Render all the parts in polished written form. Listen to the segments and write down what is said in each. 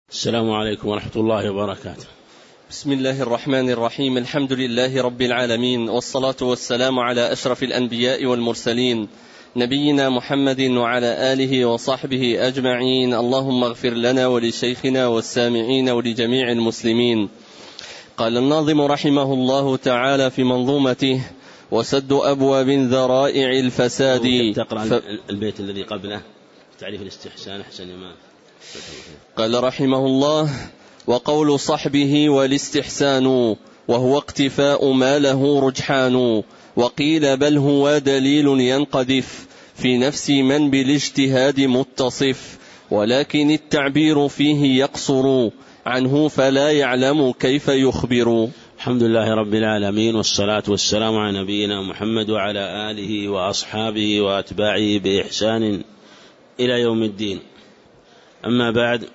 السلام عليكم ورحمة الله وبركاته. بسم الله الرحمن الرحيم. الحمد لله رب العالمين، والصلاة والسلام على أشرف الأنبياء والمرسلين، نبينا محمد وعلى آله وصحبه أجمعين. اللهم اغفر لنا ولشيخنا والسامعين ولجميع المسلمين. قال الناظم رحمه الله تعالى في منظومته: وسد أبواب ذرائع الفساد. تقرأ البيت الذي قبله تعريف الاستحسان أحسن ما. قال رحمه الله: وقول صحبه والاستحسان، وهو اقتفاء ما له رجحان. وقيل بل هو دليل ينقذف في نفس من بالاجتهاد متصف، ولكن التعبير فيه يقصر عنه فلا يعلم كيف يخبر. الحمد لله رب العالمين، والصلاة والسلام على نبينا محمد وعلى آله وأصحابه وأتباعه بإحسان إلى يوم الدين. أما بعد،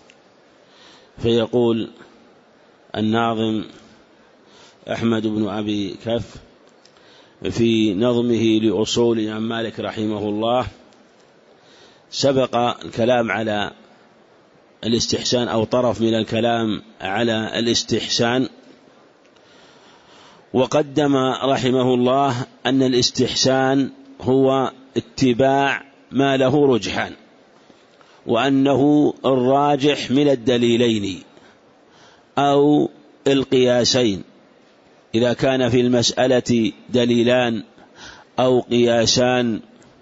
فيقول الناظم أحمد بن أبي كف في نظمه لأصول الإمام مالك رحمه الله: سبق الكلام على الاستحسان أو طرف من الكلام على الاستحسان، وقدم رحمه الله أن الاستحسان هو اتباع ما له رجحان، وأنه الراجح من الدليلين أو القياسين، إذا كان في المسألة دليلان أو قياسان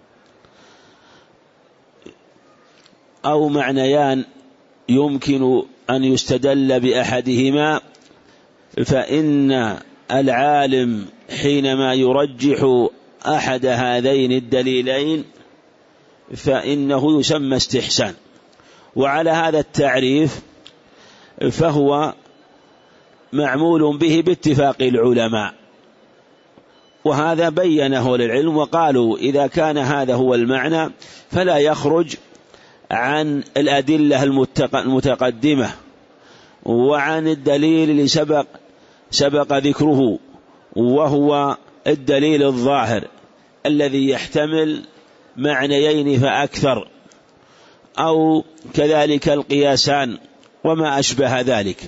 أو معنيان يمكن أن يستدل بأحدهما، فإن العالم حينما يرجح أحد هذين الدليلين فإنه يسمى استحسان. وعلى هذا التعريف فهو معمول به باتفاق العلماء، وهذا بينه للعلم، وقالوا إذا كان هذا هو المعنى فلا يخرج عن الأدلة المتقدمة وعن الدليل اللي سبق ذكره، وهو الدليل الظاهر الذي يحتمل معنيين فأكثر، أو كذلك القياسان وما أشبه ذلك.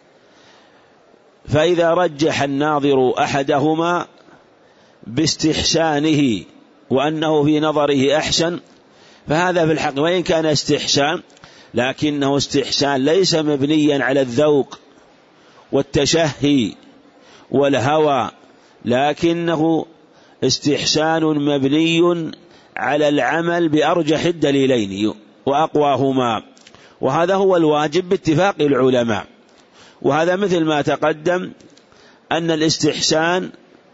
فإذا رجح الناظر أحدهما باستحسانه وأنه في نظره أحسن، فهذا في الحق وإن كان استحسان، لكنه استحسان ليس مبنيا على الذوق والتشهي والهوى، لكنه استحسان مبني على العمل بأرجح الدليلين وأقواهما، وهذا هو الواجب باتفاق العلماء. وهذا مثل ما تقدم أن الاستحسان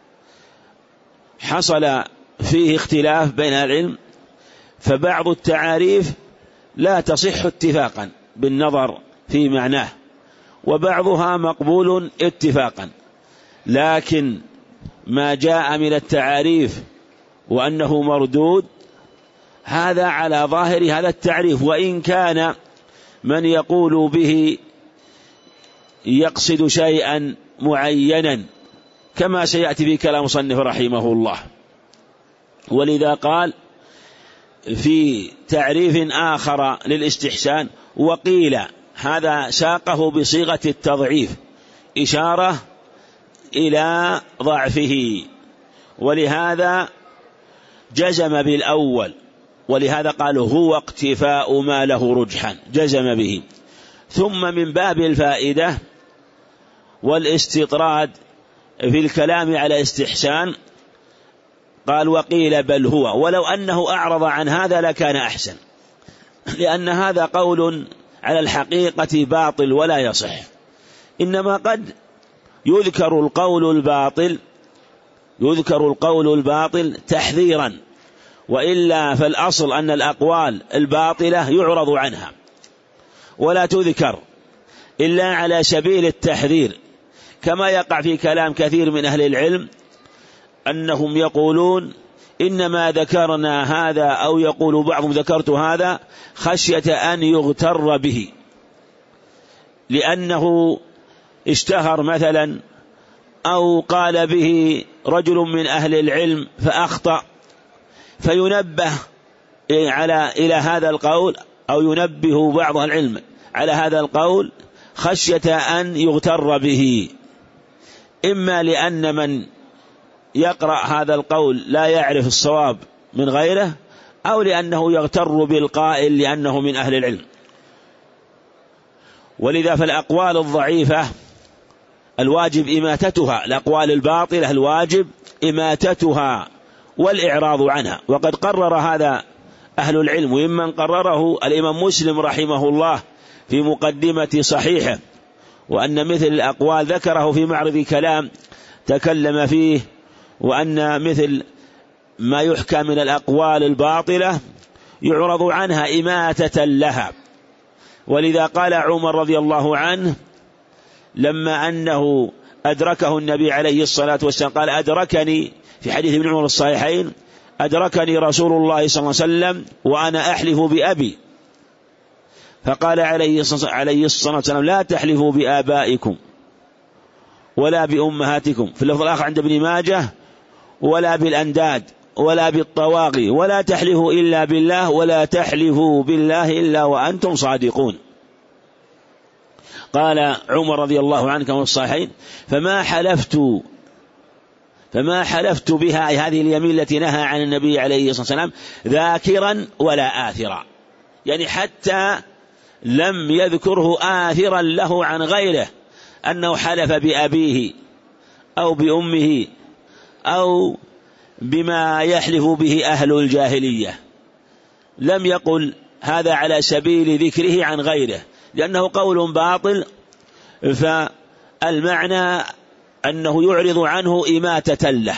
حصل فيه اختلاف بين العلم، فبعض التعاريف لا تصح اتفاقا بالنظر في معناه، وبعضها مقبول اتفاقا، لكن ما جاء من التعاريف وأنه مردود هذا على ظاهر هذا التعريف، وإن كان من يقول به يقصد شيئا معينا كما سيأتي في كلام مصنف رحمه الله. ولذا قال في تعريف آخر للاستحسان: وقيل، هذا ساقه بصيغة التضعيف إشارة إلى ضعفه، ولهذا جزم بالأول، ولهذا قال هو اقتفاء ما له رجحا، جزم به. ثم من باب الفائدة والاستطراد في الكلام على استحسان قال: وقيل بل هو، ولو أنه أعرض عن هذا لكان أحسن، لأن هذا قول على الحقيقة باطل ولا يصح، إنما قد يذكر القول الباطل تحذيرا، وإلا فالأصل أن الأقوال الباطلة يعرض عنها ولا تذكر إلا على سبيل التحذير، كما يقع في كلام كثير من أهل العلم أنهم يقولون إنما ذكرنا هذا، أو يقول بعضهم ذكرت هذا خشية أن يغتر به، لأنه اشتهر مثلا، أو قال به رجل من أهل العلم فأخطأ، فينبه إلى هذا القول، أو ينبه بعض العلم على هذا القول خشية أن يغتر به، إما لأن من يقرأ هذا القول لا يعرف الصواب من غيره، أو لأنه يغتر بالقائل لأنه من أهل العلم. ولذا فالأقوال الضعيفة الواجب إماتتها، الأقوال الباطلة الواجب إماتتها والإعراض عنها. وقد قرر هذا أهل العلم، وممن قرره الإمام مسلم رحمه الله في مقدمة صحيحه، وأن مثل الأقوال ذكره في معرض كلام تكلم فيه، وأن مثل ما يحكى من الأقوال الباطلة يعرض عنها إماتة لها. ولذا قال عمر رضي الله عنه لما أنه أدركه النبي عليه الصلاة والسلام، قال أدركني في حديث ابن عمر الصحيحين: أدركني رسول الله صلى الله عليه وسلم وأنا أحلف بأبي، فقال عليه الصلاة والسلام: لا تحلفوا بآبائكم ولا بأمهاتكم، في اللفظ الآخر عند ابن ماجه: ولا بالأنداد ولا بالطواغي، ولا تحلفوا إلا بالله، ولا تحلفوا بالله إلا وأنتم صادقون. قال عمر رضي الله عنه كما في الصحيحين: فما حلفت بها، هذه اليمين التي نهى عن النبي عليه الصلاة والسلام، ذاكرا ولا آثرا، يعني حتى لم يذكره آثرا له عن غيره أنه حلف بأبيه أو بأمه أو بما يحلف به أهل الجاهلية، لم يقل هذا على سبيل ذكره عن غيره، لأنه قول باطل، فالمعنى أنه يعرض عنه إماتة له،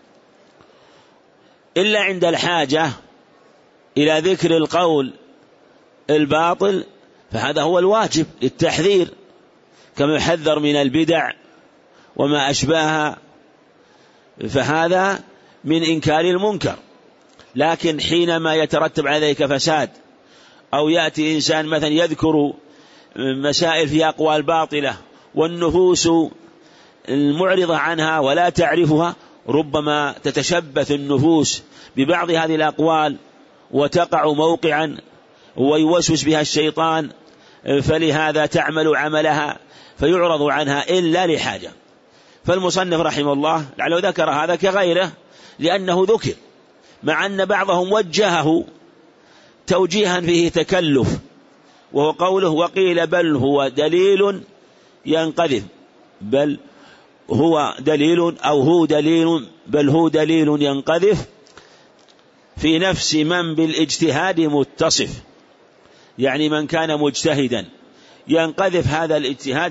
إلا عند الحاجة إلى ذكر القول الباطل، فهذا هو الواجب للتحذير، كما يحذر من البدع وما أشباهها، فهذا من إنكار المنكر. لكن حينما يترتب على ذلك فساد، أو يأتي إنسان مثلا يذكر مسائل في أقوال باطلة والنفوس المعرضة عنها ولا تعرفها، ربما تتشبث النفوس ببعض هذه الأقوال وتقع موقعا ويوسوس بها الشيطان، فلهذا تعمل عملها فيعرض عنها إلا لحاجة. فالمصنف رحمه الله لعله ذكر هذا كغيره لأنه ذكر، مع أن بعضهم وجهه توجيها فيه تكلف، وهو قوله: وقيل بل هو دليل ينقذف، بل هو دليل أو هو دليل، بل هو دليل ينقذف في نفس من بالاجتهاد متصف، يعني من كان مجتهدا ينقذف هذا الاجتهاد،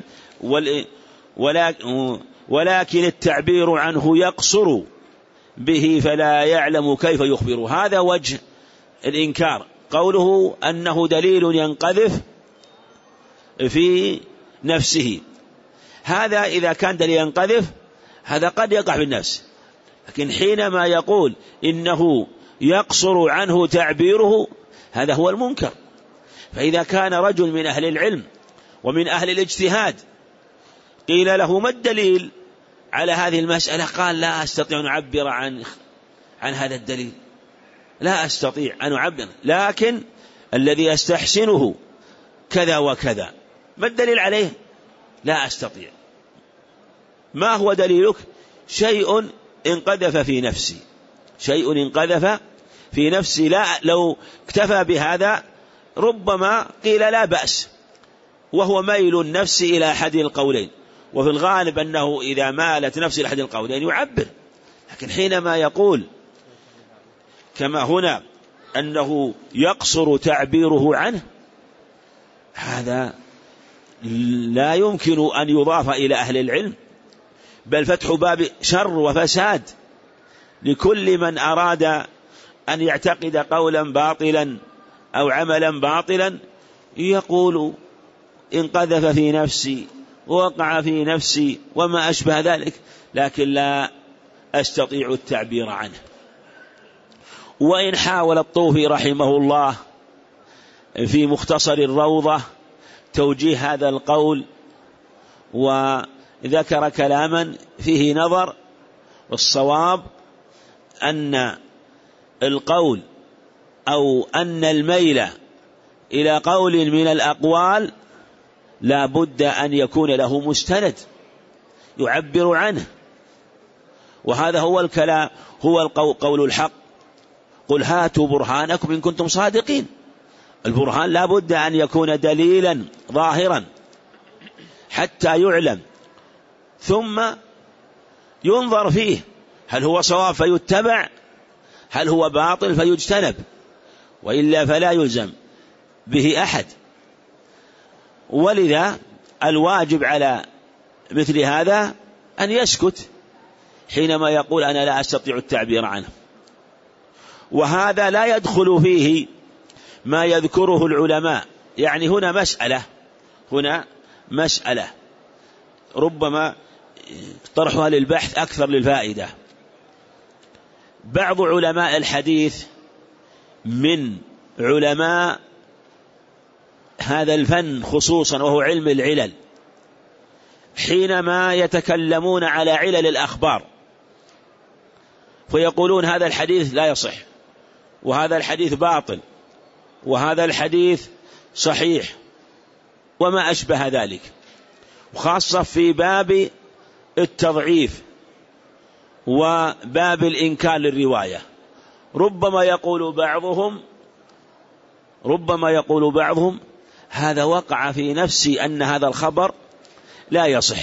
ولكن التعبير عنه يقصر به فلا يعلم كيف يخبر. هذا وجه الإنكار، قوله أنه دليل ينقذف في نفسه. هذا إذا كان دليل ينقذف هذا قد يقع في النفس، لكن حينما يقول إنه يقصر عنه تعبيره هذا هو المنكر. فإذا كان رجل من أهل العلم ومن أهل الاجتهاد قيل له: ما الدليل على هذه المسألة؟ قال: لا أستطيع أن أعبر عن هذا الدليل، لا أستطيع أن أعبر، لكن الذي أستحسنه كذا وكذا. ما الدليل عليه؟ لا أستطيع. ما هو دليلك؟ شيء انقذف في نفسي، شيء انقذف في نفسي، لا لو اكتفى بهذا ربما قيل لا بأس، وهو ميل النفس إلى أحد القولين، وفي الغالب أنه إذا مالت نفس إلى أحد القولين يعبر. لكن حينما يقول كما هنا أنه يقصر تعبيره عنه، هذا لا يمكن أن يضاف إلى أهل العلم، بل فتح باب شر وفساد لكل من أراد أن يعتقد قولا باطلا أو عملا باطلا، يقول انقذف في نفسي ووقع في نفسي وما أشبه ذلك، لكن لا أستطيع التعبير عنه. وإن حاول الطوفي رحمه الله في مختصر الروضة توجيه هذا القول وذكر كلاما فيه نظر، والصواب أن القول أو أن الميل إلى قول من الأقوال لا بد أن يكون له مستند يعبر عنه، وهذا هو الكلام، هو قول الحق: قل هاتوا برهانكم إن كنتم صادقين. البرهان لا بد أن يكون دليلا ظاهرا حتى يعلم، ثم ينظر فيه هل هو صواب فيتبع، هل هو باطل فيجتنب، وإلا فلا يلزم به أحد. ولذا الواجب على مثل هذا أن يسكت حينما يقول أنا لا أستطيع التعبير عنه. وهذا لا يدخل فيه ما يذكره العلماء. يعني هنا مسألة ربما طرحها للبحث أكثر للفائدة. بعض علماء الحديث من علماء هذا الفن خصوصا وهو علم العلل، حينما يتكلمون على علل الأخبار فيقولون هذا الحديث لا يصح، وهذا الحديث باطل، وهذا الحديث صحيح، وما أشبه ذلك، وخاصة في باب التضعيف وباب الإنكار للرواية. ربما يقول بعضهم هذا وقع في نفسي أن هذا الخبر لا يصح،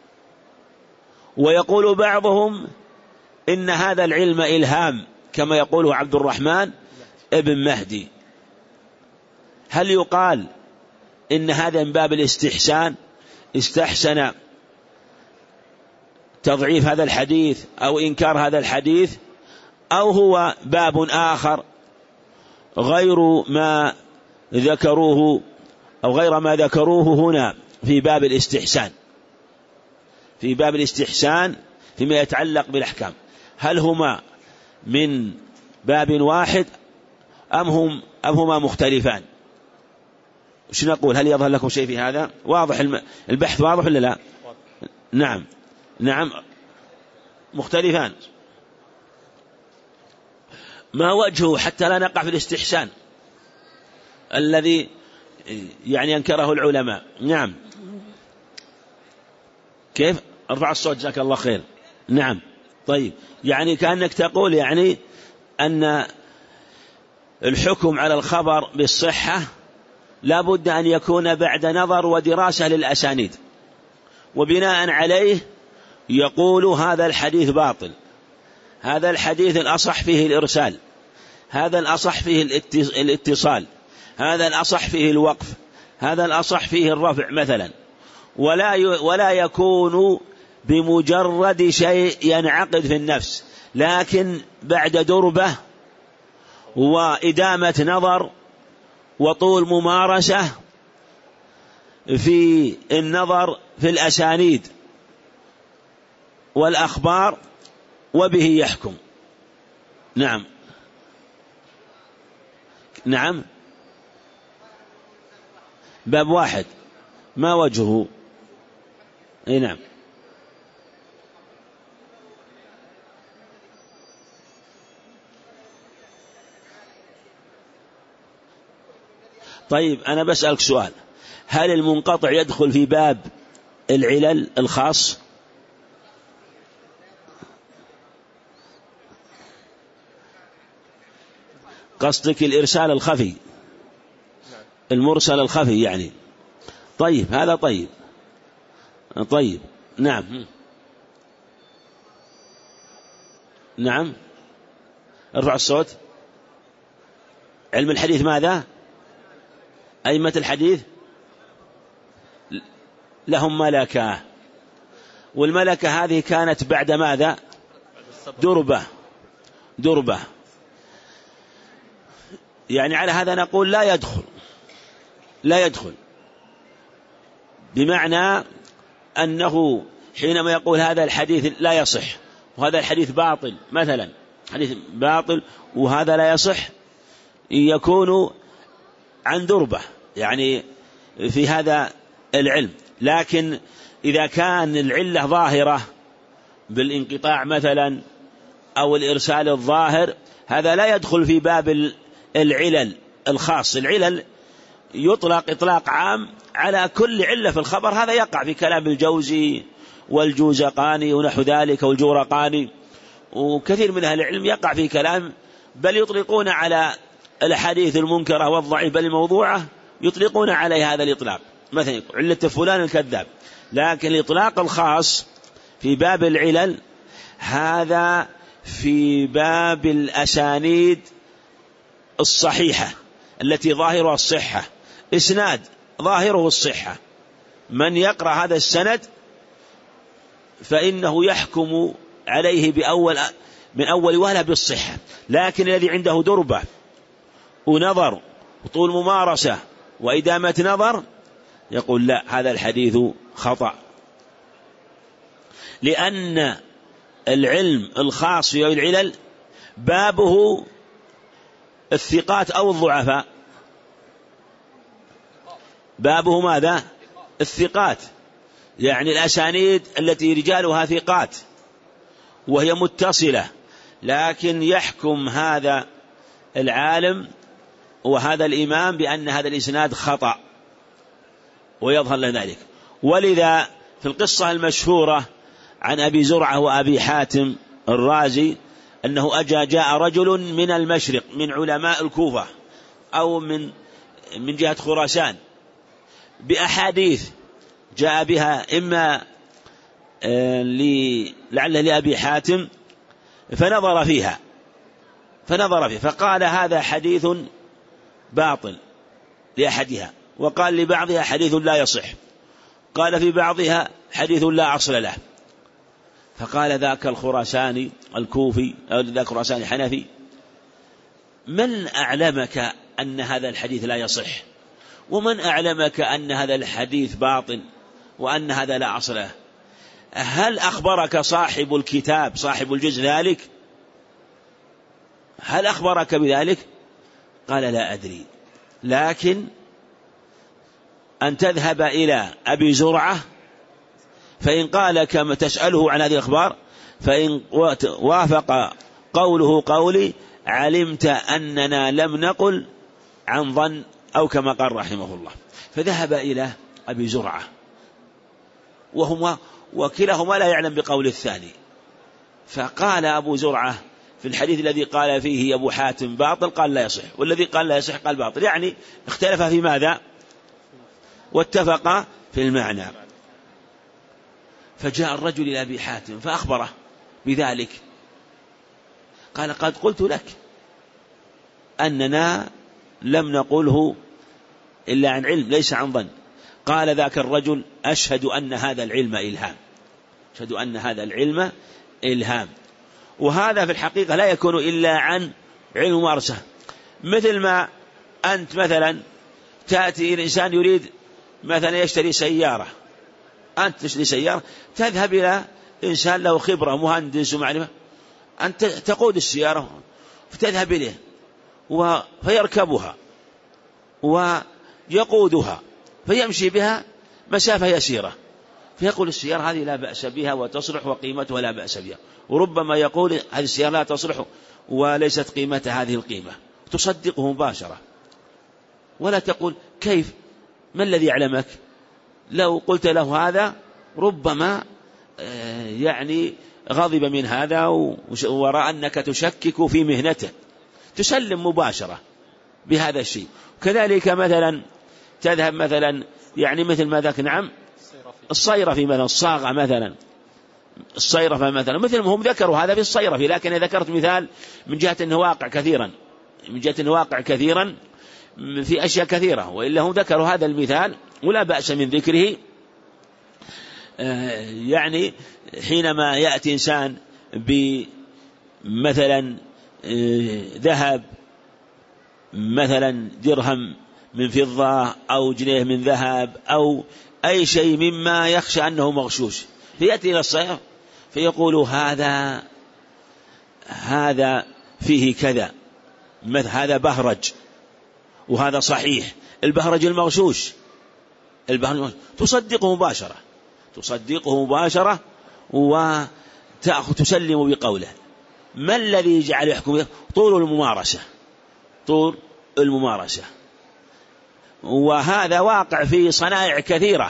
ويقول بعضهم إن هذا العلم إلهام كما يقوله عبد الرحمن ابن مهدي. هل يقال إن هذا من باب الاستحسان، استحسن تضعيف هذا الحديث أو إنكار هذا الحديث، أو هو باب آخر غير ما ذكروه هنا في باب الاستحسان فيما يتعلق بالأحكام؟ هل هما من باب واحد أم هما مختلفان؟ وش نقول؟ هل يظهر لكم شيء في هذا؟ واضح البحث واضح ولا لا؟ نعم مختلفان. ما وجهه حتى لا نقع في الاستحسان الذي يعني أنكره العلماء؟ نعم. كيف؟ ارفع الصوت جزاك الله خير. نعم. طيب، يعني كأنك تقول يعني أن الحكم على الخبر بالصحة لا بد أن يكون بعد نظر ودراسة للأسانيد، وبناء عليه يقول هذا الحديث باطل، هذا الحديث الأصح فيه الإرسال، هذا الأصح فيه الاتصال، هذا الأصح فيه الوقف، هذا الأصح فيه الرفع مثلا. ولا يكون بمجرد شيء ينعقد في النفس، لكن بعد دربة وإدامة نظر وطول ممارسة في النظر في الأسانيد والأخبار، وبه يحكم. نعم. باب واحد، ما وجهه؟ نعم. طيب، أنا بسألك سؤال: هل المنقطع يدخل في باب العلل الخاص؟ قصدك الإرسال الخفي، المرسل الخفي يعني. طيب، هذا طيب. نعم. ارفع الصوت. علم الحديث ماذا؟ أئمة الحديث لهم ملكة، والملكة هذه كانت بعد ماذا؟ دربة. يعني على هذا نقول لا يدخل، بمعنى أنه حينما يقول هذا الحديث لا يصح وهذا الحديث باطل مثلا، حديث باطل وهذا لا يصح، يكون عن دربة يعني في هذا العلم. لكن إذا كان العلة ظاهرة بالانقطاع مثلا أو الإرسال الظاهر، هذا لا يدخل في باب العلل الخاص. العلل يطلق إطلاق عام على كل علة في الخبر. هذا يقع في كلام الجوزي والجوزقاني ونحو ذلك والجورقاني، وكثير من أهل العلم يقع في كلام، بل يطلقون على الحديث المنكرة والضعيف بل الموضوعة يطلقون عليه هذا الإطلاق، مثلا علة فلان الكذاب. لكن الإطلاق الخاص في باب العلل هذا في باب الأسانيد الصحيحة التي ظاهرها الصحة، إسناد ظاهره الصحة، من يقرأ هذا السند فإنه يحكم عليه من أول وهلة بالصحة. لكن الذي عنده دربة ونظر وطول ممارسة وإدامة نظر يقول لا، هذا الحديث خطأ، لأن العلم الخاص في العلل بابه الثقات أو الضعفاء. بابه ماذا؟ الثقات، يعني الأسانيد التي رجالها ثقات وهي متصلة، لكن يحكم هذا العالم وهذا الإمام بأن هذا الإسناد خطأ ويظهر لذلك. ولذا في القصة المشهورة عن أبي زرعة وأبي حاتم الرازي أنه جاء رجل من المشرق من علماء الكوفة أو من جهة خراسان بأحاديث جاء بها إما لعله لأبي حاتم، فنظر فيها فقال هذا حديث باطل لأحدها، وقال لبعضها حديث لا يصح، قال في بعضها حديث لا أصل له. فقال ذاك الخراساني الكوفي أو ذاك الخراساني حنفي: من أعلمك أن هذا الحديث لا يصح؟ ومن أعلمك أن هذا الحديث باطل وأن هذا لا أصل له؟ هل أخبرك صاحب الكتاب صاحب الجزء ذلك؟ هل أخبرك بذلك؟ قال: لا أدري، لكن أن تذهب إلى أبي زرعة فإن قال كما تسأله عن هذه الأخبار، فإن وافق قوله قولي علمت أننا لم نقل عن ظن، أو كما قال رحمه الله. فذهب إلى أبي زرعة وكلاهما لا يعلم بقول الثاني، فقال أبو زرعة في الحديث الذي قال فيه أبو حاتم باطل قال لا يصح، والذي قال لا يصح قال باطل، يعني اختلف في ماذا واتفق في المعنى. فجاء الرجل إلى أبي حاتم فأخبره بذلك، قال: قد قلت لك أننا لم نقله إلا عن علم ليس عن ظن. قال ذاك الرجل: أشهد أن هذا العلم إلهام، أشهد أن هذا العلم إلهام. وهذا في الحقيقة لا يكون إلا عن علم ممارسة. مثل ما أنت مثلا تأتي الإنسان يريد مثلا يشتري سيارة، أنت تشتري سيارة تذهب إلى إنسان له خبرة مهندس ومعرفة، أنت تقود السيارة فتذهب إليه فيركبها ويقودها فيمشي بها مسافة يسيرة، فيقول السيارة هذه لا بأس بها وتصلح وقيمتها لا بأس بها، وربما يقول هذه السيارة لا تصلح وليست قيمتها هذه القيمة، تصدقه مباشرة ولا تقول كيف، ما الذي يعلمك؟ لو قلت له هذا ربما يعني غضب من هذا ورأى أنك تشكك في مهنته، تسلم مباشرة بهذا الشيء. كذلك مثلا تذهب مثلا يعني مثل ما ذاك نعم الصيرفي مثلا، الصاغة مثلا، الصيرفة مثلا، مثل ما هم ذكروا هذا في الصيرفي، لكن ذكرت مثال من جهة أنه واقع كثيرا، من جهة أنه واقع كثيرا في أشياء كثيرة، وإلا هم ذكروا هذا المثال ولا بأس من ذكره. يعني حينما يأتي إنسان بمثلا ذهب مثلا درهم من فضة أو جنيه من ذهب أو أي شيء مما يخشى أنه مغشوش، فيأتي إلى الصيرف فيقول هذا فيه كذا، هذا بهرج وهذا صحيح، البهرج المغشوش تصدقه مباشرة وتسلم بقوله. ما الذي يجعل يحكم؟ طول الممارسة. وهذا واقع في صنائع كثيرة،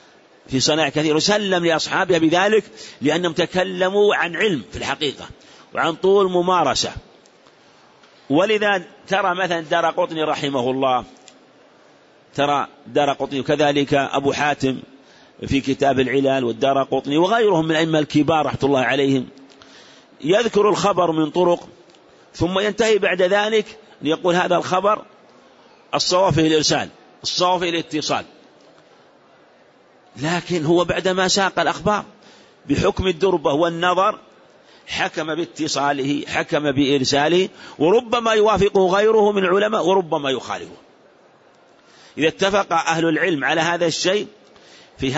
وسلم لأصحابه بذلك لأنهم تكلموا عن علم في الحقيقة وعن طول ممارسة. ولذا ترى مثلا دارقطني رحمه الله، دارقطني وكذلك أبو حاتم في كتاب العلال، والدارقطني وغيرهم من الأئمة الكبار رحمة الله عليهم، يذكر الخبر من طرق ثم ينتهي بعد ذلك يقول هذا الخبر الصواب فيه الإرسال، الصواب فيه الاتصال. لكن هو بعدما ساق الأخبار بحكم الدربة والنظر حكم باتصاله، حكم بإرساله، وربما يوافقه غيره من العلماء وربما يخالفه. إذا اتفق أهل العلم على هذا الشيء في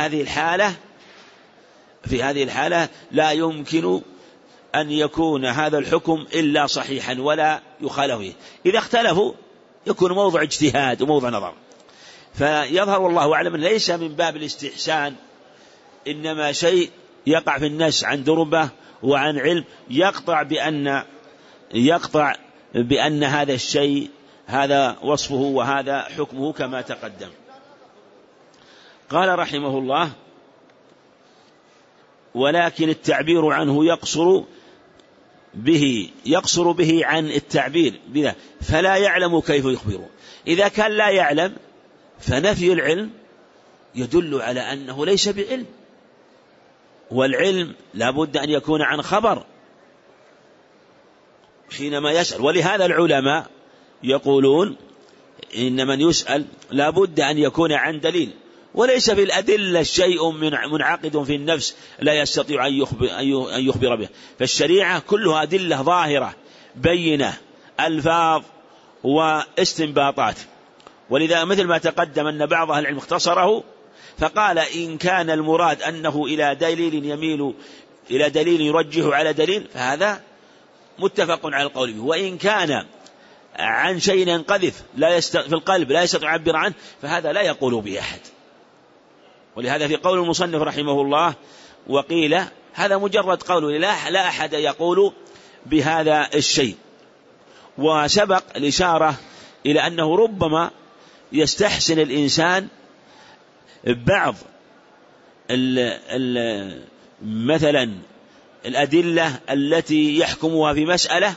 هذه الحالة لا يمكن أن يكون هذا الحكم إلا صحيحا ولا يخالفه. إذا اختلفوا يكون موضع اجتهاد وموضع نظر. فيظهر والله أعلم ليس من باب الاستحسان، إنما شيء يقع في الناس عن دربة وعن علم يقطع بأن هذا الشيء هذا وصفه وهذا حكمه كما تقدم. قال رحمه الله: ولكن التعبير عنه يقصر به عن التعبير بذا، فلا يعلم كيف يخبره. إذا كان لا يعلم فنفي العلم يدل على أنه ليس بعلم، والعلم لا بد أن يكون عن خبر حينما يسأل. ولهذا العلماء يقولون إن من يسأل لا بد أن يكون عن دليل، وليس في الأدلة شيء منعقد في النفس لا يستطيع أن يخبر به. فالشريعة كلها أدلة ظاهرة بينة، ألفاظ واستنباطات. ولذا مثل ما تقدم أن بعض أهل العلم اختصره فقال: إن كان المراد أنه إلى دليل يميل إلى دليل يرجح على دليل فهذا متفق على القول به، وإن كان عن شيء ينقذف في القلب لا يستطيع يعبر عنه فهذا لا يقول به أحد. ولهذا في قول المصنف رحمه الله: وقيل هذا مجرد قول لا أحد يقول بهذا الشيء. وسبق الإشارة إلى أنه ربما يستحسن الإنسان بعض مثلا الأدلة التي يحكمها في مسألة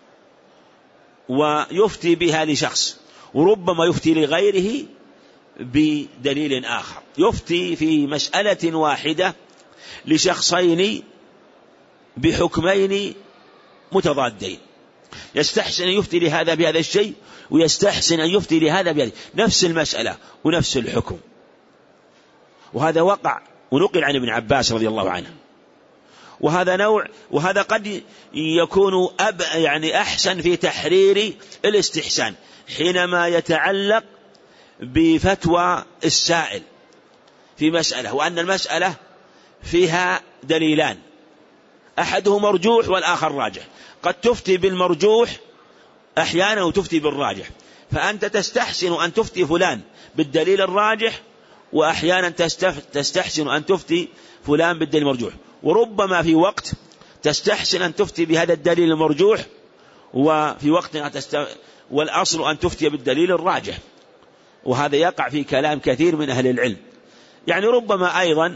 ويفتي بها لشخص، وربما يفتي لغيره بدليل آخر، يفتي في مسألة واحدة لشخصين بحكمين متضادين، يستحسن أن يفتي لهذا بهذا الشيء ويستحسن أن يفتي لهذا بهذا، نفس المسألة ونفس الحكم. وهذا وقع ونقل عن ابن عباس رضي الله عنه. وهذا نوع، وهذا قد يكون أحسن في تحرير الاستحسان حينما يتعلق بفتوى السائل في مسألة وأن المسألة فيها دليلان، أحده مرجوح والآخر راجح. قد تفتي بالمرجوح أحيانا وتفتي بالراجح، فأنت تستحسن أن تفتي فلان بالدليل الراجح، وأحيانا تستحسن أن تفتي فلان بالدليل المرجوح. وربما في وقت تستحسن أن تفتي بهذا الدليل المرجوح، وفي وقت والأصل أن تفتي بالدليل الراجح. وهذا يقع في كلام كثير من أهل العلم. ربما أيضا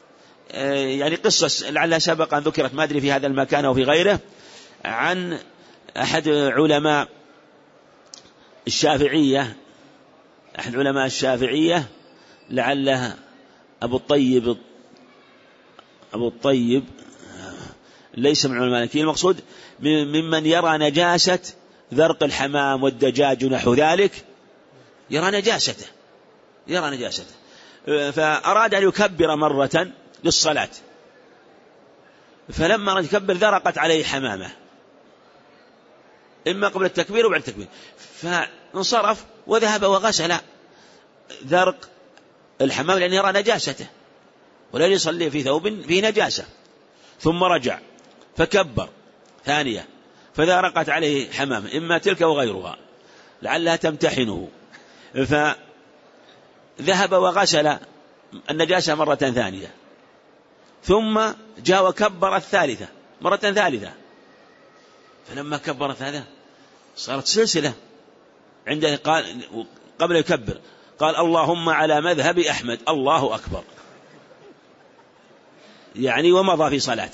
قصة لعلها سبق أن ذكرت ما أدري في هذا المكان أو في غيره، عن أحد علماء الشافعية، لعله أبو الطيب ليس من علماء المالكية، المقصود ممن يرى نجاسة ذرق الحمام والدجاج نحو ذلك، يرى نجاسته، فأراد أن يكبر مرة للصلاة، فلما يكبر ذرقت عليه حمامة، إما قبل التكبير وبعد التكبير، فانصرف وذهب وغسل ذرق الحمام لأن يرى نجاسته ولا يصلي في ثوب فيه نجاسة، ثم رجع فكبر ثانية فذرقت عليه حمامة، إما تلك وغيرها لعلها تمتحنه، فذهب وغسل النجاسة مرة ثانية، ثم جاء وكبر الثالثة مرة ثالثة، فلما كبر الثالثة صارت سلسلة عنده، قال قبل يكبر قال اللهم على مذهب أحمد، الله أكبر، يعني ومضى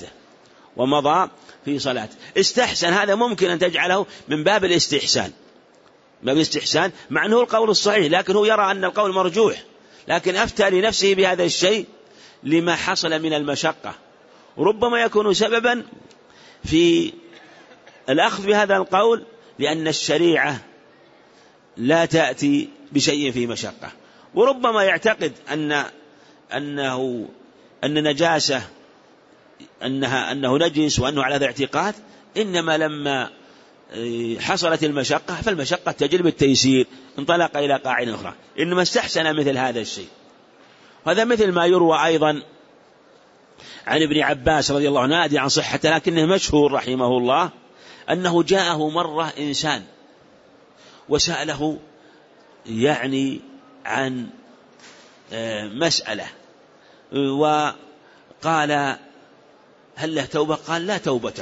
في صلاته استحسن. هذا ممكن أن تجعله من باب الاستحسان، مع أنه القول الصحيح، لكن هو يرى أن القول مرجوح، لكن أفتى لنفسه بهذا الشيء لما حصل من المشقة، وربما يكون سببا في الأخذ بهذا القول، لأن الشريعة لا تأتي بشيء في مشقة. وربما يعتقد أنه نجاسة، أنه نجس، وأنه على هذا اعتقاد، إنما لما حصلت المشقة فالمشقة تجلب التيسير، انطلق إلى قاعدة أخرى، إنما استحسن مثل هذا الشيء. هذا مثل ما يروى أيضا عن ابن عباس رضي الله عنه، أدري عن صحته لكنه مشهور رحمه الله، أنه جاءه مرة إنسان وسأله يعني عن مسألة، وقال هل له توبة؟ قال لا توبة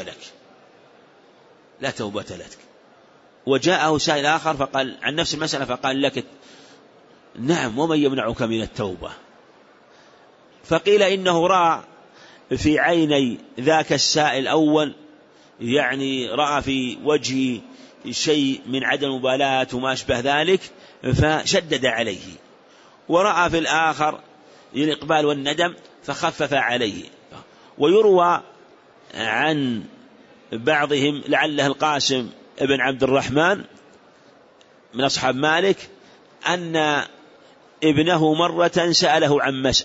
لك. وجاءه سائل آخر فقال عن نفس المسألة، فقال لك نعم، ومن يمنعك من التوبة؟ فقيل إنه رأى في عيني ذاك السائل أول، يعني رأى في وجهه شيء من عدم مبالاة وما أشبه ذلك، فشدد عليه، ورأى في الآخر الإقبال والندم فخفف عليه. ويروى عن بعضهم لعله القاسم ابن عبد الرحمن من أصحاب مالك أن ابنه مرة سأله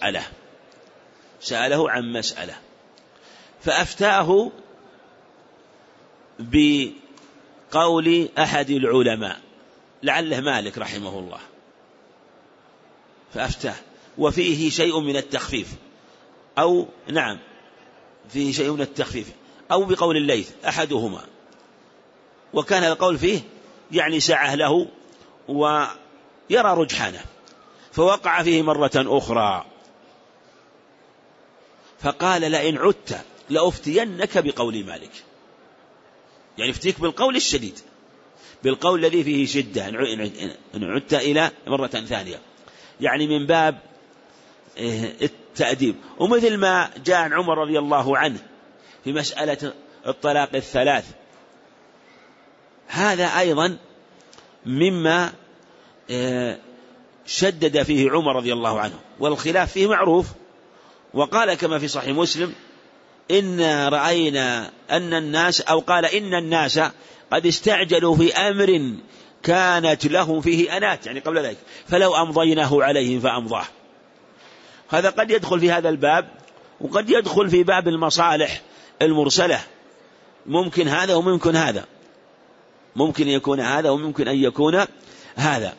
عن مسألة فأفتاه بقول أحد العلماء لعله مالك رحمه الله، فأفتاه وفيه شيء من التخفيف، فيه شيء من التخفيف، أو بقول الليث أحدهما، وكان هذا القول فيه يعني سعه له ويرى رجحانه، فوقع فيه مرة أخرى، فقال لئن عدت لأفتينك بقول مالك، يعني افتيك بالقول الشديد، بالقول الذي فيه شدة إن عدت إلى مرة ثانية، يعني من باب التأديب. ومثل ما جاء عن عمر رضي الله عنه في مسألة الطلاق الثلاث، هذا أيضا مما شدد فيه عمر رضي الله عنه، والخلاف فيه معروف. وقال كما في صحيح مسلم إن رأينا أن الناس، أو قال إن الناس قد استعجلوا في أمر كانت لهم فيه أنات، يعني قبل ذلك، فلو أمضيناه عليهم فأمضاه. هذا قد يدخل في هذا الباب، وقد يدخل في باب المصالح المرسلة، ممكن هذا وممكن هذا، ممكن يكون هذا وممكن أن يكون هذا.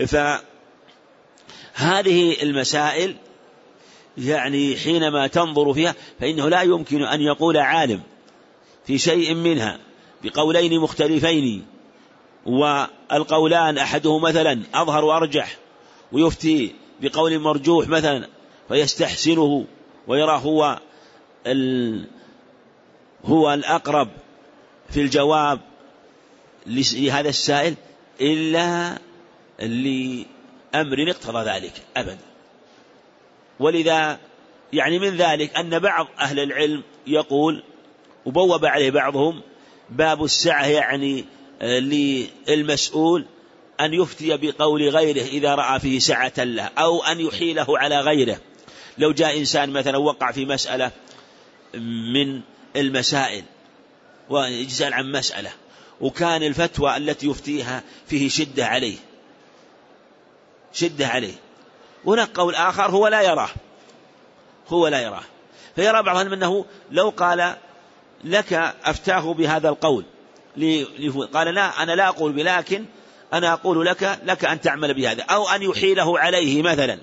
فهذه المسائل يعني حينما تنظر فيها فإنه لا يمكن أن يقول عالم في شيء منها بقولين مختلفين، والقولان أحده مثلا أظهر وأرجح، ويفتي بقول مرجوح مثلا فيستحسنه ويرى هو الأقرب في الجواب لهذا السائل، إلا لأمر اقتضى ذلك أبدا. ولذا يعني من ذلك أن بعض أهل العلم يقول، وبوب عليه بعضهم، باب السعة، يعني للمسؤول أن يفتي بقول غيره إذا رأى فيه سعة له، أو أن يحيله على غيره. لو جاء إنسان مثلا وقع في مسألة من المسائل ويسأل عن مسألة، وكان الفتوى التي يفتيها فيه شدة عليه، هناك قول آخر هو لا يراه، فيرى بعضهم أنه لو قال لك أفتاه بهذا القول، قال لا أنا لا أقول بلكن أنا أقول لك أن تعمل بهذا، أو أن يحيله عليه مثلا.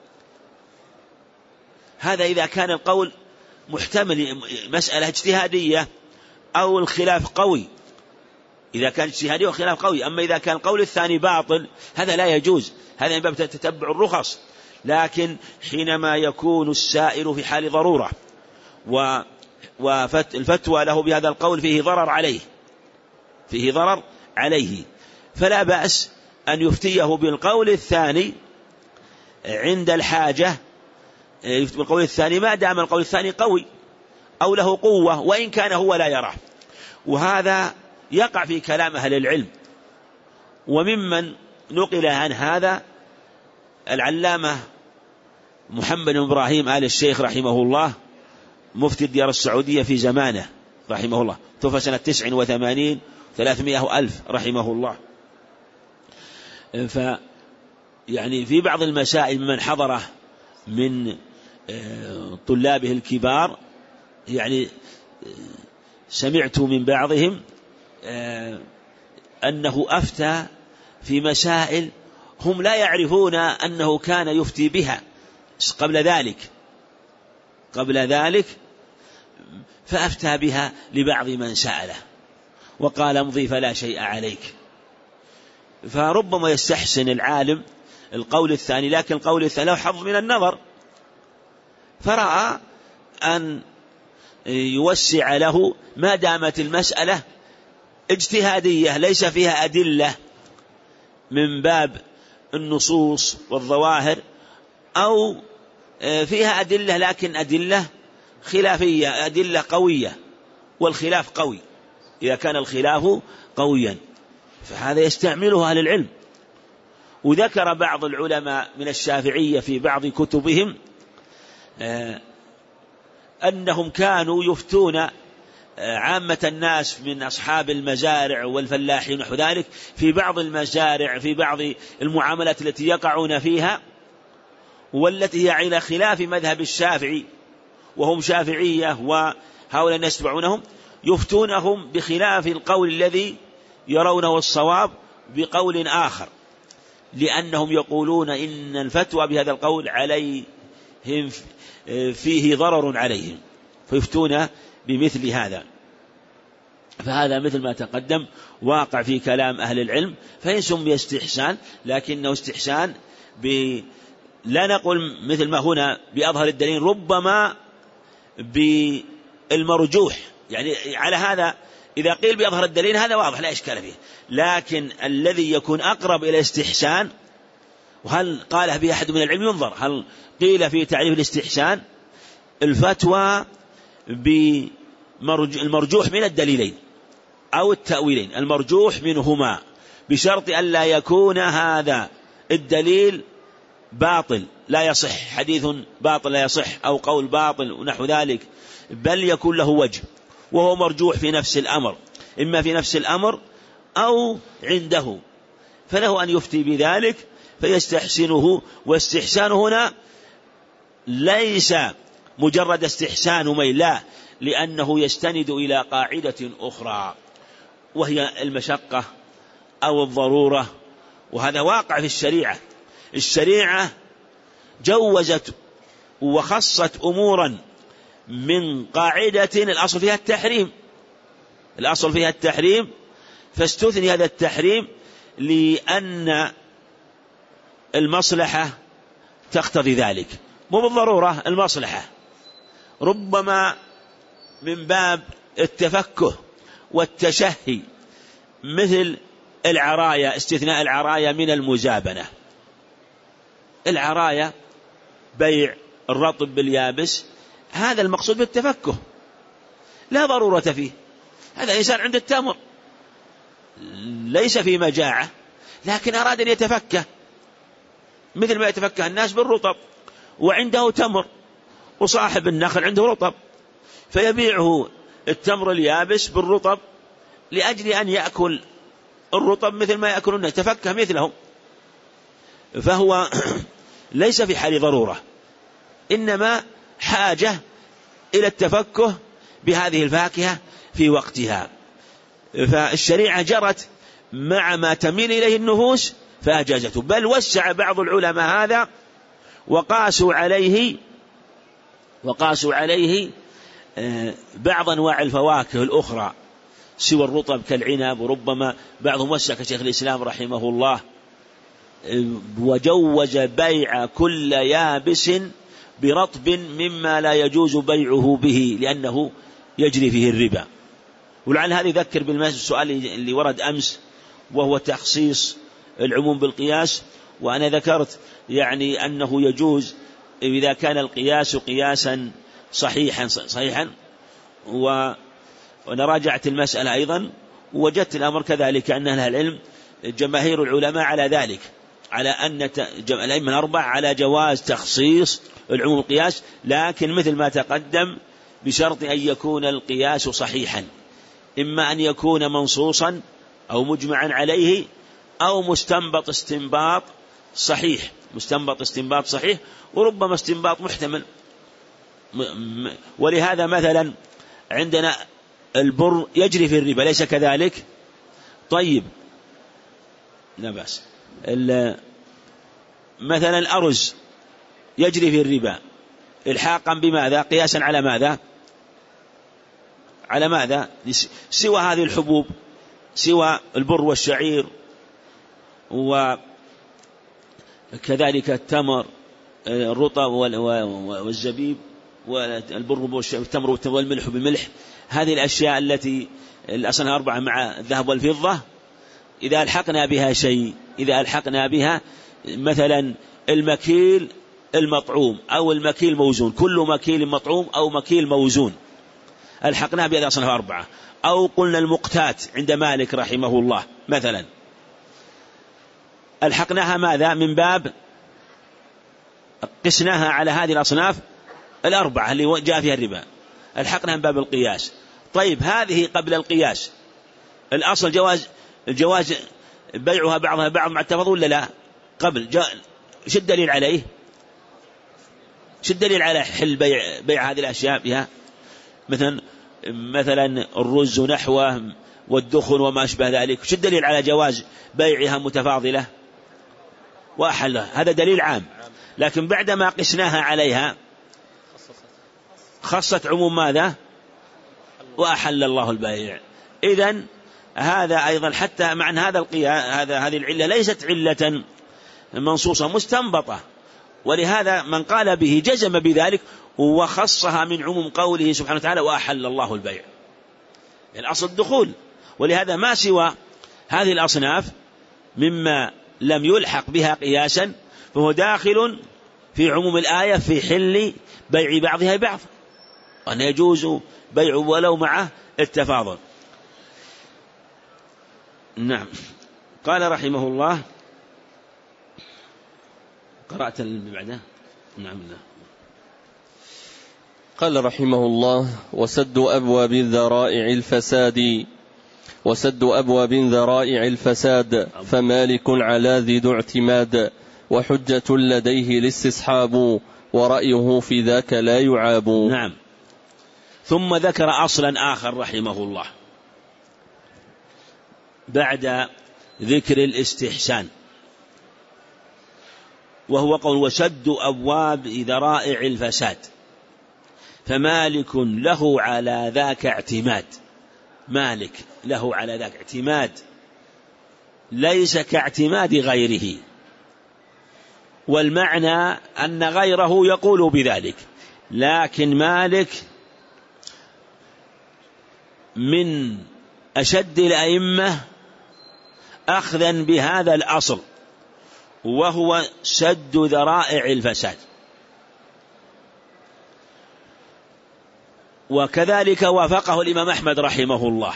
هذا إذا كان القول محتمل مسألة اجتهادية أو الخلاف قوي، إذا كان اجتهادي وخلاف قوي. أما إذا كان القول الثاني باطل هذا لا يجوز، هذا من باب تتبع الرخص. لكن حينما يكون السائل في حال ضرورة والفتوى له بهذا القول فيه ضرر عليه، فلا بأس أن يفتيه بالقول الثاني عند الحاجة يفتي بالقول الثاني ما دام القول الثاني قوي أو له قوة وإن كان هو لا يراه. وهذا يقع في كلام أهل العلم. وممن نقل عن هذا العلامة محمد بن إبراهيم آل الشيخ رحمه الله مفتي الديار السعودية في زمانه رحمه الله، توفى سنة 89 300 ألف رحمه الله. يعني في بعض المسائل من حضره من طلابه الكبار يعني سمعت من بعضهم أنه أفتى في مسائل هم لا يعرفون أنه كان يفتي بها قبل ذلك فأفتى بها لبعض من سأله وقال امضي فلا شيء عليك. فربما يستحسن العالم القول الثاني، لكن القول الثاني له حظ من النظر، فرأى أن يوسع له ما دامت المسألة اجتهادية ليس فيها أدلة من باب النصوص والظواهر، أو فيها أدلة لكن أدلة خلافية، أدلة قوية، والخلاف قوي. إذا كان الخلاف قويا فهذا يستعمله أهل العلم. وذكر بعض العلماء من الشافعية في بعض كتبهم أنهم كانوا يفتون عامة الناس من أصحاب المزارع والفلاحين ونحو ذلك في بعض المزارع في بعض المعاملات التي يقعون فيها والتي هي على خلاف مذهب الشافعي، وهم شافعية وهؤلاء الناس يتبعونهم، يفتونهم بخلاف القول الذي يرونه الصواب بقول آخر، لأنهم يقولون إن الفتوى بهذا القول عليهم فيه ضرر عليهم، فيفتون بمثل هذا. فهذا مثل ما تقدم واقع في كلام أهل العلم، فإن سمي استحسان لكنه استحسان لا نقول مثل ما هنا بأظهر الدليل، ربما بالمرجوح. يعني على هذا إذا قيل بأظهر الدليل هذا واضح لا إشكال فيه، لكن الذي يكون أقرب إلى استحسان، وهل قاله به أحد من العلم ينظر، هل قيل في تعريف الاستحسان الفتوى بالمرجوح من الدليلين أو التأويلين، المرجوح منهما، بشرط أن لا يكون هذا الدليل باطل لا يصح، حديث باطل لا يصح أو قول باطل ونحو ذلك، بل يكون له وجه وهو مرجوح في نفس الأمر، إما في نفس الأمر أو عنده، فله أن يفتي بذلك فيستحسنه. واستحسان هنا ليس مجرد استحسان ميل، لا، لأنه يستند إلى قاعدة أخرى وهي المشقة أو الضرورة، وهذا واقع في الشريعة. الشريعة جوزت وخصت أمورا من قاعدة الأصل فيها التحريم، فاستثني هذا التحريم لأن المصلحة تقتضي ذلك، مو بالضرورة المصلحة، ربما من باب التفكه والتشهي، مثل العراية، استثناء العراية من المزابنة. العراية بيع الرطب باليابس، هذا المقصود بالتفكه، لا ضرورة فيه. هذا إنسان عنده التمر ليس في مجاعة لكن أراد أن يتفكه، مثل ما يتفكه الناس بالرطب، وعنده تمر وصاحب النخل عنده رطب، فيبيعه التمر اليابس بالرطب لأجل أن يأكل الرطب مثل ما يأكلون، يتفكه مثلهم، فهو ليس في حال ضرورة، إنما حاجة إلى التفكه بهذه الفاكهة في وقتها. فالشريعة جرت مع ما تميل إليه النفوس فأجازته، بل وسع بعض العلماء هذا وقاسوا عليه بعض أنواع الفواكه الأخرى سوى الرطب كالعنب، وربما بعضهم وسع كشيخ الإسلام رحمه الله وجوز بيع كل يابس برطب مما لا يجوز بيعه به لأنه يجري فيه الربا. ولعل هذا يذكر بالسؤال اللي ورد أمس، وهو تخصيص العموم بالقياس، وأنا ذكرت يعني أنه يجوز إذا كان القياس قياسا صحيحا وأنا راجعت المسألة أيضا ووجدت الأمر كذلك، أن أهل العلم جماهير العلماء على ذلك، على أن الأئمة الأربعة على جواز تخصيص العموم القياس، لكن مثل ما تقدم بشرط أن يكون القياس صحيحا، إما أن يكون منصوصا أو مجمعا عليه أو مستنبط استنباط صحيح، وربما استنباط محتمل. ولهذا مثلا عندنا البر يجري في الربا، ليس كذلك؟ طيب لا بأس. مثلا الأرز يجري في الربا الحاقا بماذا؟ قياسا على ماذا؟ سوى هذه الحبوب، سوى البر والشعير وكذلك التمر الرطب والزبيب والبر والتمر والملح بالملح، هذه الأشياء التي الأصناف 4 مع الذهب والفضة، إذا ألحقنا بها شيء، إذا ألحقنا بها مثلا المكيل المطعوم أو المكيل موزون، كل مكيل مطعوم أو مكيل موزون ألحقناه بهذه الأصناف 4، أو قلنا المقتات عند مالك رحمه الله مثلا ألحقناها ماذا؟ من باب قسناها على هذه الأصناف 4 اللي جاء فيها الربا، ألحقناها من باب القياس. طيب هذه قبل القياس الأصل الجواز بيعها بعضها بعض مع التفاضل ولا لا؟ قبل شو الدليل عليه؟ شو الدليل على حل بيع هذه الأشياء بها؟ مثلا الرز نحوه والدخن وما أشبه ذلك، شو الدليل على جواز بيعها متفاضلة وأحلها؟ هذا دليل عام، لكن بعدما قسناها عليها خصت عموم ماذا؟ وأحل الله البيع. إذن هذا أيضا حتى مع هذا القياس هذه العلة ليست علة منصوصة مستنبطة، ولهذا من قال به جزم بذلك وخصها من عموم قوله سبحانه وتعالى وأحل الله البيع، الأصل الدخول. ولهذا ما سوى هذه الأصناف مما لم يلحق بها قياسا فهو داخل في عموم الآية في حل بيع بعضها بعض، وأن يجوز بيع ولو مع التفاضل. نعم. قال رحمه الله، قرأت اللي بعده؟ نعم. قال رحمه الله: وسد أبواب ذرائع الفساد فمالك على ذي ذو اعتماد، وحجة لديه الاستصحاب، ورأيه في ذاك لا يعاب. نعم. ثم ذكر أصلا آخر رحمه الله بعد ذكر الاستحسان، وهو قول وسد أبواب ذرائع الفساد فمالك له على ذاك اعتماد. مالك له على ذاك اعتماد ليس كاعتماد غيره، والمعنى أن غيره يقول بذلك، لكن مالك من أشد الأئمة أخذا بهذا الأصل، وهو سد ذرائع الفساد. وكذلك وافقه الإمام أحمد رحمه الله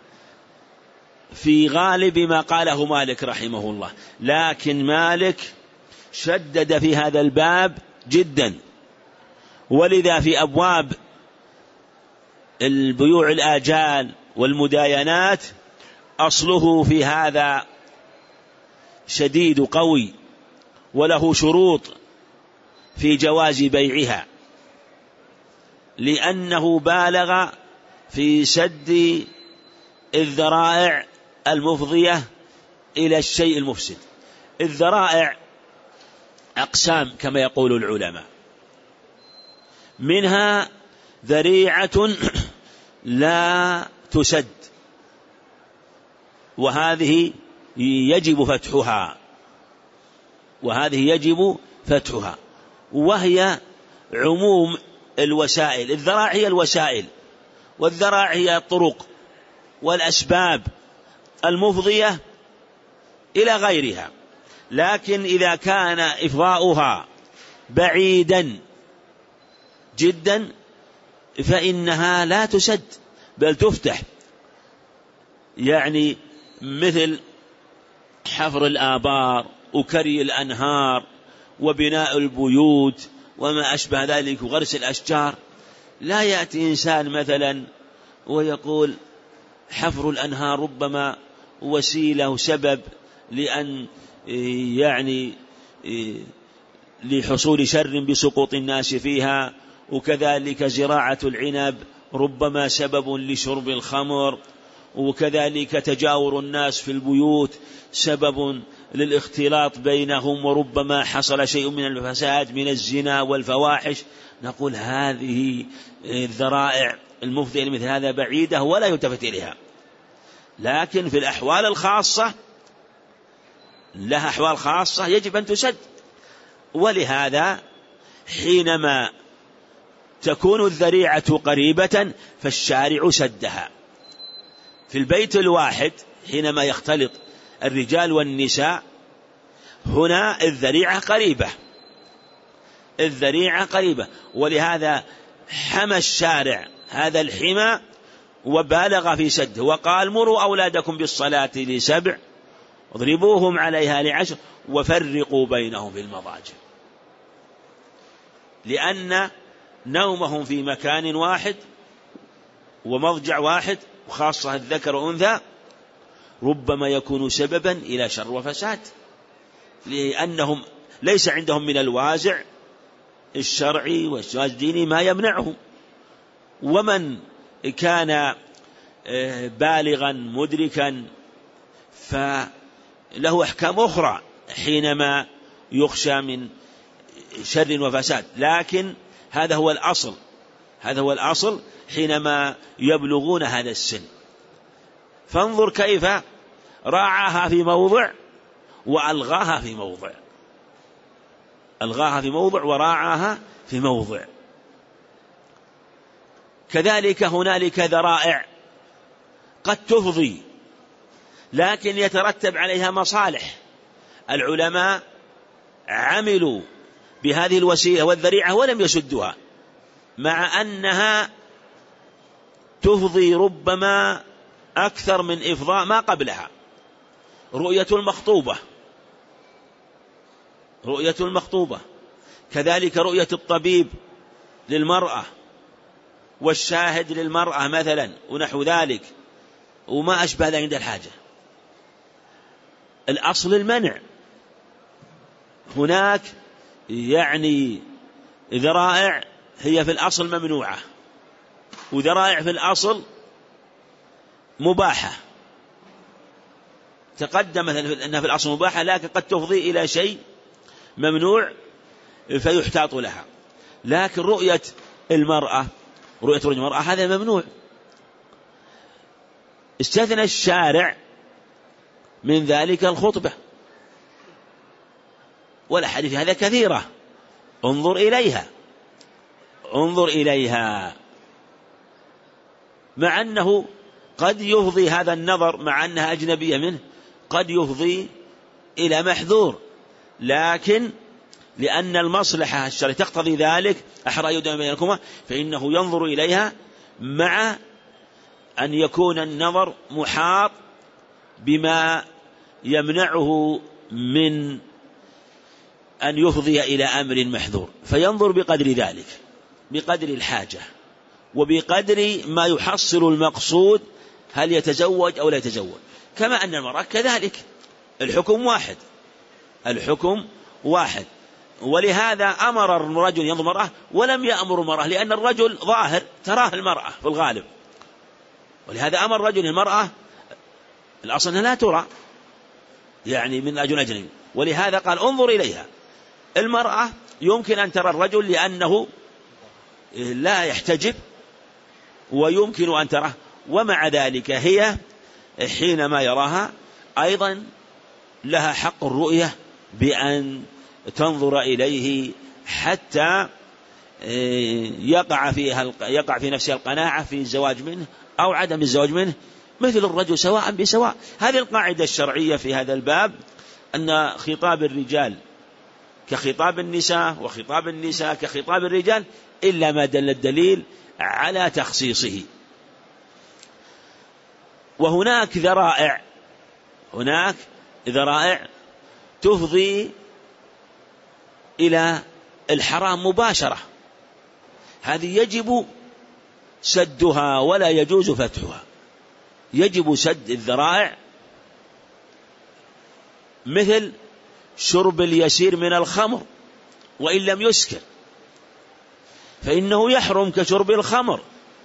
في غالب ما قاله مالك رحمه الله، لكن مالك شدد في هذا الباب جدا، ولذا في أبواب البيوع الآجال والمداينات أصله في هذا شديد قوي، وله شروط في جواز بيعها، لأنه بالغ في سد الذرائع المفضية إلى الشيء المفسد. الذرائع أقسام كما يقول العلماء، منها ذريعة لا تسد، وهذه يجب فتحها، وهي عموم الوسائل. الذرائع هي الوسائل، والذرائع هي الطرق والأسباب المفضية إلى غيرها، لكن إذا كان إفضاؤها بعيدا جدا فإنها لا تسد بل تفتح، يعني مثل حفر الآبار وكري الأنهار وبناء البيوت وما أشبه ذلك وغرس الأشجار. لا يأتي إنسان مثلا ويقول حفر الأنهار ربما وسيلة وسبب لأن يعني لحصول شر بسقوط الناس فيها، وكذلك زراعة العنب ربما سبب لشرب الخمر، وكذلك تجاور الناس في البيوت سبب للاختلاط بينهم، وربما حصل شيء من الفساد من الزنا والفواحش. نقول هذه الذرائع المفضية لمثل هذا بعيدة ولا يلتفت إليها. لكن في الأحوال الخاصة لها أحوال خاصة يجب أن تسد. ولهذا حينما تكون الذريعة قريبة فالشارع سدها. في البيت الواحد حينما يختلط الرجال والنساء هنا الذريعة قريبة، ولهذا حمى الشارع هذا الحمى وبالغ في سده وقال مروا أولادكم بالصلاة ل7 اضربوهم عليها ل10 وفرقوا بينهم في المضاجع، لأن نومهم في مكان واحد ومضجع واحد وخاصة الذكر والأنثى ربما يكون سببا إلى شر وفساد، لأنهم ليس عندهم من الوازع الشرعي والوازع الديني ما يمنعهم. ومن كان بالغا مدركا فله أحكام أخرى حينما يخشى من شر وفساد، لكن هذا هو الأصل حينما يبلغون هذا السن. فانظر كيف راعاها في موضع وألغاها في موضع وراعاها في موضع. كذلك هنالك ذرائع قد تفضي لكن يترتب عليها مصالح. العلماء عملوا بهذه الوسيلة والذريعة ولم يسدوها، مع أنها تفضي ربما أكثر من إفضاء ما قبلها. رؤية المخطوبة، كذلك رؤية الطبيب للمرأة والشاهد للمرأة مثلا ونحو ذلك وما أشبه ذلك عند الحاجة. الأصل المنع. هناك يعني ذرائع هي في الأصل ممنوعة وذرائع في الأصل مباحة. تقدم مثلا أنها في الأصل مباحة لكن قد تفضي إلى شيء ممنوع فيحتاط لها. لكن رؤية رجل المرأة هذا ممنوع. استثنى الشارع من ذلك الخطبة، والأحاديث هذا كثيرة. انظر إليها مع أنه قد يفضي هذا النظر مع أنها أجنبية منه قد يفضي إلى محذور، لكن لأن المصلحة الشرعية تقتضي ذلك أحرى يدعو بينكما فإنه ينظر إليها مع أن يكون النظر محاط بما يمنعه من أن يفضي إلى أمر محذور، فينظر بقدر ذلك، بقدر الحاجة وبقدر ما يحصل المقصود، هل يتزوج أو لا يتزوج. كما أن المرأة كذلك الحكم واحد. ولهذا أمر الرجل ينظر المرأة ولم يأمر المرأة، لأن الرجل ظاهر تراه المرأة في الغالب، ولهذا أمر الرجل المرأة الأصل أنها لا ترى يعني من أجنبي، ولهذا قال انظر إليها. المرأة يمكن أن ترى الرجل لأنه لا يحتجب ويمكن أن تراه، ومع ذلك هي حينما يراها أيضا لها حق الرؤية بأن تنظر إليه حتى يقع في نفسها القناعة في الزواج منه أو عدم الزواج منه، مثل الرجل سواء بسواء. هذه القاعدة الشرعية في هذا الباب أن خطاب الرجال كخطاب النساء وخطاب النساء كخطاب الرجال إلا ما دل الدليل على تخصيصه. وهناك ذرائع تفضي إلى الحرام مباشرة، هذه يجب سدها ولا يجوز فتحها. يجب سد الذرائع، مثل شرب اليسير من الخمر وإن لم يسكر، فإنه يحرم كشرب الخمر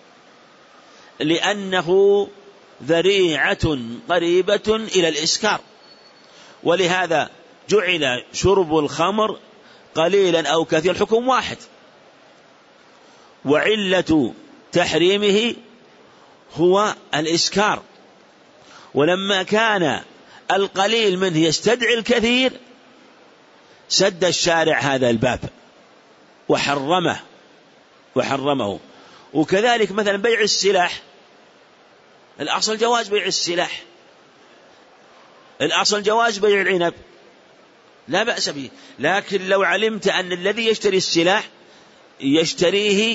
لأنه ذريعة قريبة إلى الإسكار، ولهذا جعل شرب الخمر قليلا أو كثير حكم واحد، وعلة تحريمه هو الإسكار. ولما كان القليل منه يستدعي الكثير سد الشارع هذا الباب وحرمه. وكذلك مثلا بيع السلاح، الأصل جواز بيع السلاح، الأصل جواز بيع العنب لا بأس به، لكن لو علمت أن الذي يشتري السلاح يشتريه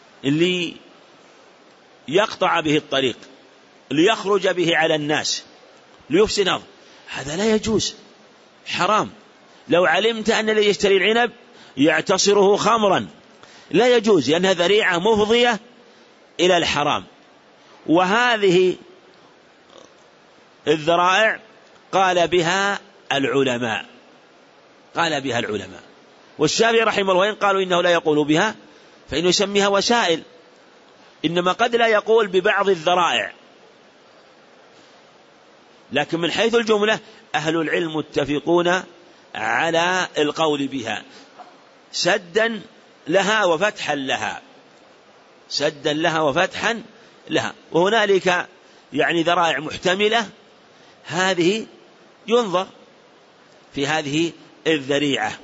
ليقطع به الطريق، ليخرج به على الناس، ليفسد، هذا لا يجوز، حرام. لو علمت أن الذي يشتري العنب يعتصره خمرا لا يجوز، لأنها ذريعة مفضية إلى الحرام. وهذه الذرائع قال بها العلماء، والشافعي رحمه الله قالوا إنه لا يقول بها فإنه يسميها وسائل، إنما قد لا يقول ببعض الذرائع، لكن من حيث الجملة أهل العلم متفقون على القول بها سدا لها وفتحا لها. وهنالك ذرائع محتملة، هذه ينظر في هذه الذريعة،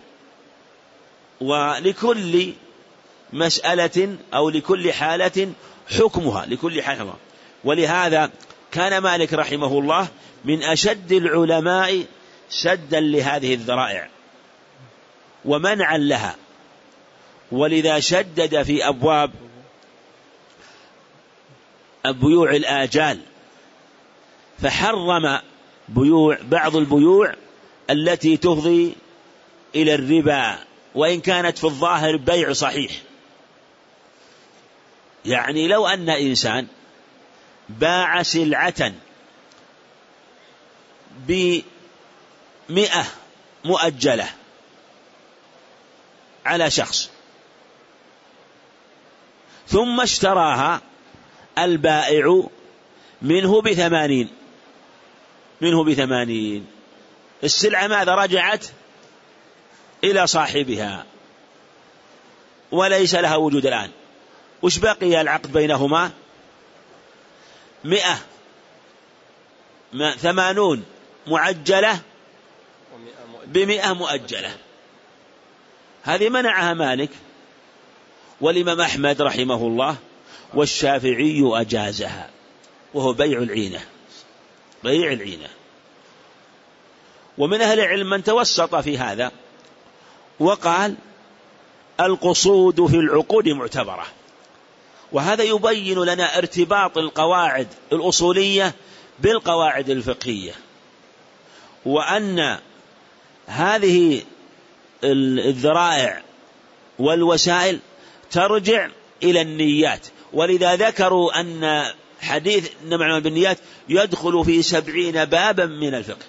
ولكل مسألة أو لكل حالة حكمها، ولهذا كان مالك رحمه الله من أشد العلماء سدا لهذه الذرائع ومنعا لها، ولذا شدد في أبواب بيوع الآجال، فحرم بعض البيوع التي تفضي إلى الربا وإن كانت في الظاهر بيع صحيح. لو أن إنسان باع سلعة ب100 مؤجلة على شخص، ثم اشتراها البائع منه ب80، السلعة ماذا؟ رجعت إلى صاحبها وليس لها وجود الآن. وش بقي العقد بينهما؟ 80 معجلة ب100 مؤجلة. هذه منعها مالك والإمام أحمد رحمه الله والشافعي أجازها، وهو بيع العينة. ومن أهل العلم من توسط في هذا وقال القصود في العقود معتبرة، وهذا يبين لنا ارتباط القواعد الأصولية بالقواعد الفقهية، وأن هذه الذرائع والوسائل ترجع إلى النيات، ولذا ذكروا أن حديث إنما بالنيات يدخل في 70 بابا من الفقه.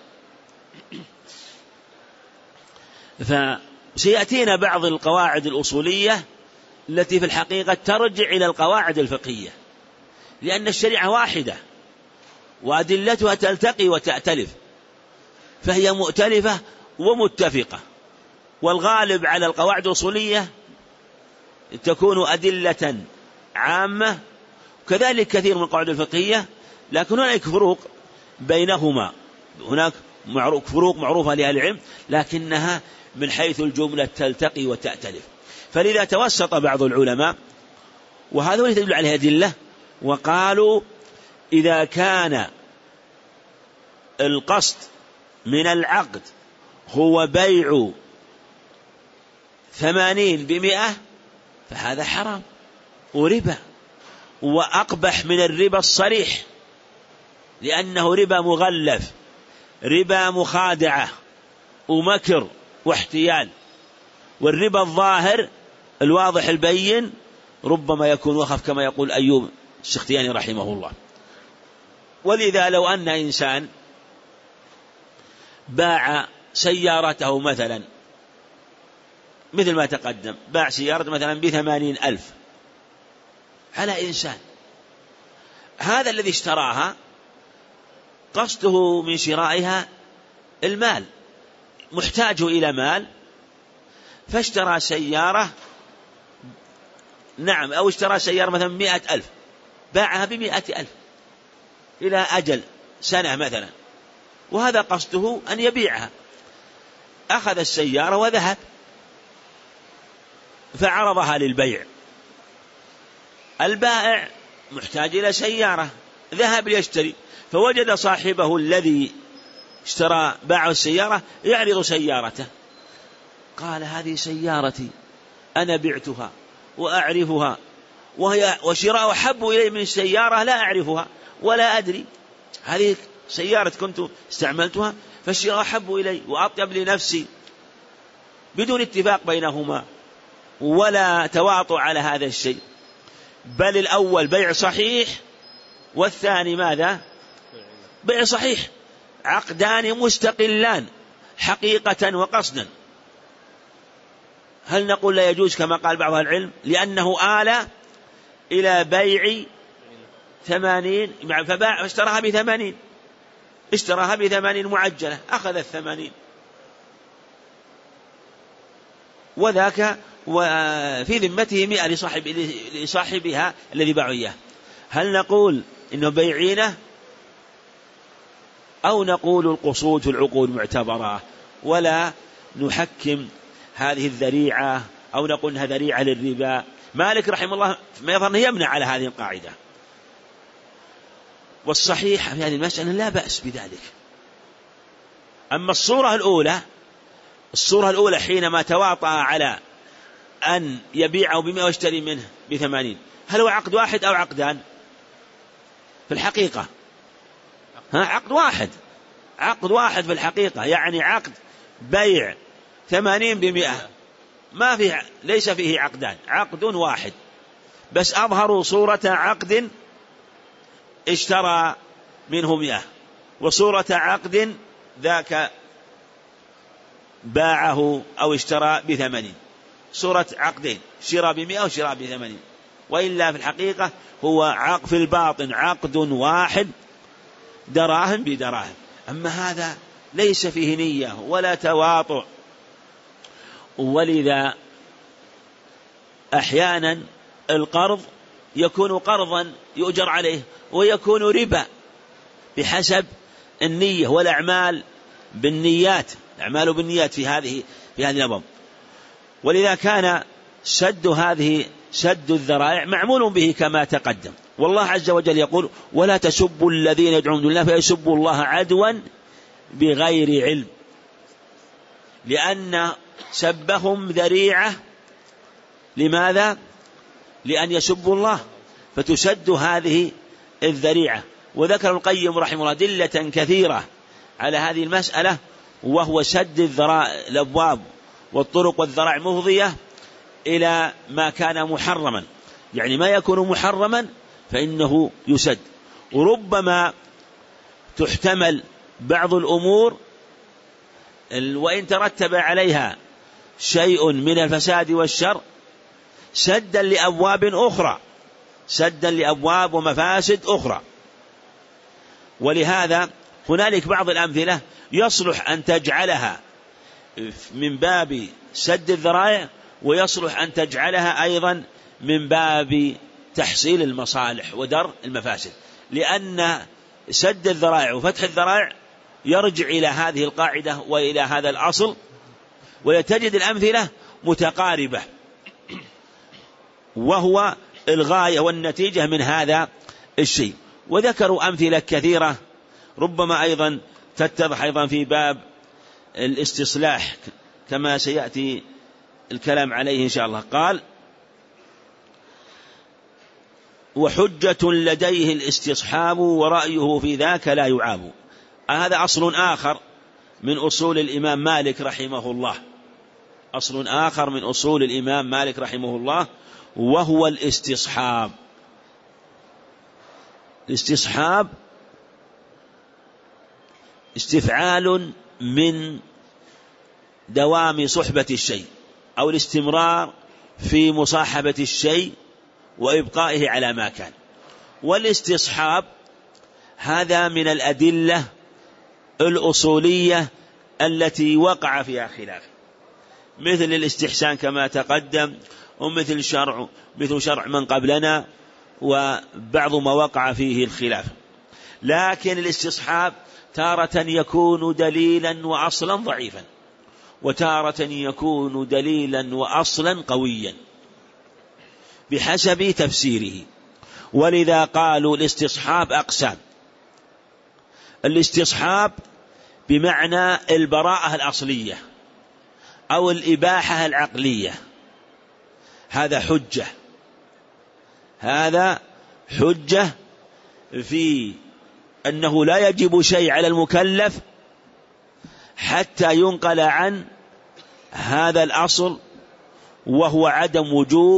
فسيأتينا بعض القواعد الأصولية التي في الحقيقة ترجع إلى القواعد الفقهية، لأن الشريعة واحدة وأدلتها تلتقي وتأتلف، فهي مؤتلفة ومتفقة. والغالب على القواعد الأصولية تكون أدلة عامة، وكذلك كثير من القواعد الفقهية، لكن هناك فروق بينهما، هناك فروق معروفة لأهل العلم، لكنها من حيث الجملة تلتقي وتأتلف. فلذا توسط بعض العلماء، وهذا هو يدل عليه أدلة، وقالوا إذا كان القصد من العقد هو بيع 80 ب100 فهذا حرام وربا، وأقبح من الربا الصريح، لأنه ربا مغلف، ربا مخادعة ومكر واحتيال. والربا الظاهر الواضح البين ربما يكون وخف، كما يقول أيوب السختياني رحمه الله. ولذا لو أن إنسان باع سيارته مثلا، مثل ما تقدم، باع سيارة مثلا ب80,000 على إنسان، هذا الذي اشتراها قصده من شرائها المال، محتاجه إلى مال، فاشترى سيارة، نعم، أو اشترى سيارة مثلا 100,000 باعها ب100,000 إلى أجل سنة مثلا، وهذا قصده أن يبيعها، أخذ السيارة وذهب فعرضها للبيع. البائع محتاج إلى سيارة، ذهب ليشتري، فوجد صاحبه الذي اشترى باعه السيارة يعرض سيارته، قال هذه سيارتي أنا بعتها وأعرفها، وشراء أحب إلي من السيارة لا أعرفها ولا أدري، هذه سيارة كنت استعملتها فالشراء أحب إلي وأطيب لنفسي، بدون اتفاق بينهما ولا تواطؤ على هذا الشيء، بل الأول بيع صحيح والثاني ماذا؟ بيع صحيح، عقدان مستقلان حقيقة وقصدا. هل نقول لا يجوز كما قال بعض العلم لأنه آل إلى بيع 80 فباع فاشتراها ب80، اشتراها ب80 معجلة، أخذ 80 وذاك وفي ذمته 100 لصاحبها الذي باعوا إياه. هل نقول إنه بيعينه أو نقول القصود في العقود معتبرة ولا نحكم هذه الذريعة أو نقول إنها ذريعة للربا؟ مالك رحمه الله ما يظن يمنع على هذه القاعدة، والصحيح في هذه المسألة لا بأس بذلك. أما الصورة الأولى حينما تواطأ على أن يبيعه ب100 ويشتري منه ب80، هل هو عقد واحد أو عقدان؟ في الحقيقة عقد واحد في الحقيقة، يعني عقد بيع 80 ب100، ما فيه، ليس فيه عقدان، عقد واحد، بس أظهروا صورة عقد اشترى منه 100 وصورة عقد ذاك باعه أو اشترى ب80، صورة عقدين، شراء ب100 وشراء ب80، وإلا في الحقيقة هو في الباطن عقد واحد دراهم بدراهم. أما هذا ليس فيه نية ولا تواطؤ، ولذا أحيانا القرض يكون قرضا يؤجر عليه ويكون ربا بحسب النية، والأعمال بالنيات، الأعمال بالنيات في هذه الأبواب. ولذا كان سد الذرائع معمول به كما تقدم. والله عز وجل يقول ولا تسبوا الذين يدعون من الله فيسبوا الله عدوا بغير علم، لأن سبهم ذريعة لماذا؟ لأن يسبوا الله، فتسد هذه الذريعة. وذكر القيم رحمه الله أدلة كثيرة على هذه المسألة، وهو سد الأبواب والطرق والذرائع مفضية إلى ما كان محرما، يعني ما يكون محرما فإنه يسد. وربما تحتمل بعض الأمور وإن ترتب عليها شيء من الفساد والشر سدا لأبواب أخرى، سدا لأبواب ومفاسد أخرى. ولهذا هنالك بعض الأمثلة يصلح أن تجعلها من باب سد الذرائع، ويصلح أن تجعلها أيضا من باب تحصيل المصالح ودرء المفاسد، لأن سد الذرائع وفتح الذرائع يرجع إلى هذه القاعدة وإلى هذا الأصل، وتجد الأمثلة متقاربة، وهو الغاية والنتيجة من هذا الشيء. وذكروا أمثلة كثيرة ربما أيضا تتضح أيضا في باب الاستصلاح كما سيأتي الكلام عليه إن شاء الله. قال: وحجة لديه الاستصحاب ورأيه في ذاك لا يعاب. هذا أصل آخر من أصول الإمام مالك رحمه الله، أصل آخر من أصول الإمام مالك رحمه الله، وهو الاستصحاب. الاستصحاب استفعال من دوام صحبة الشيء أو الاستمرار في مصاحبة الشيء وإبقائه على ما كان. والاستصحاب هذا من الأدلة الأصولية التي وقع فيها خلاف، مثل الاستحسان كما تقدم، ومثل شرع من قبلنا، وبعض ما وقع فيه الخلاف. لكن الاستصحاب تارة يكون دليلا وأصلا ضعيفا، وتارة يكون دليلا وأصلا قويا بحسب تفسيره. ولذا قالوا الاستصحاب أقسام: الاستصحاب بمعنى البراءة الأصلية أو الإباحة العقلية، هذا حجة في أنه لا يجب شيء على المكلف حتى ينقل عن هذا الأصل، وهو عدم وجوب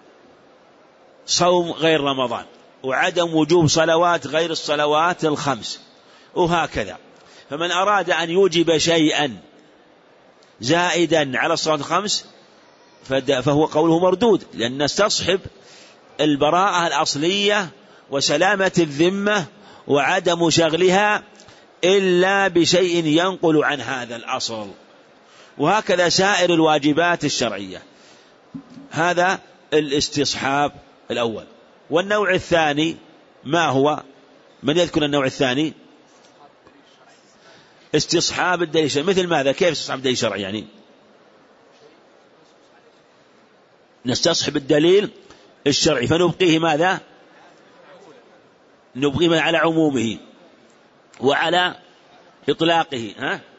صوم غير رمضان، وعدم وجوب صلوات غير الصلوات الخمس، وهكذا. فمن أراد أن يوجب شيئا زائدا على الصلوات الخمس فهو قوله مردود، لأن نستصحب البراءة الأصلية وسلامة الذمة وعدم شغلها إلا بشيء ينقل عن هذا الأصل، وهكذا سائر الواجبات الشرعية. هذا الاستصحاب الأول. والنوع الثاني ما هو؟ من يذكر النوع الثاني؟ استصحاب الدليل الشرعي. مثل ماذا؟ كيف استصحاب الدليل الشرعي؟ يعني نستصحب الدليل الشرعي فنبقيه ماذا؟ نبقيه على عمومه وعلى إطلاقه.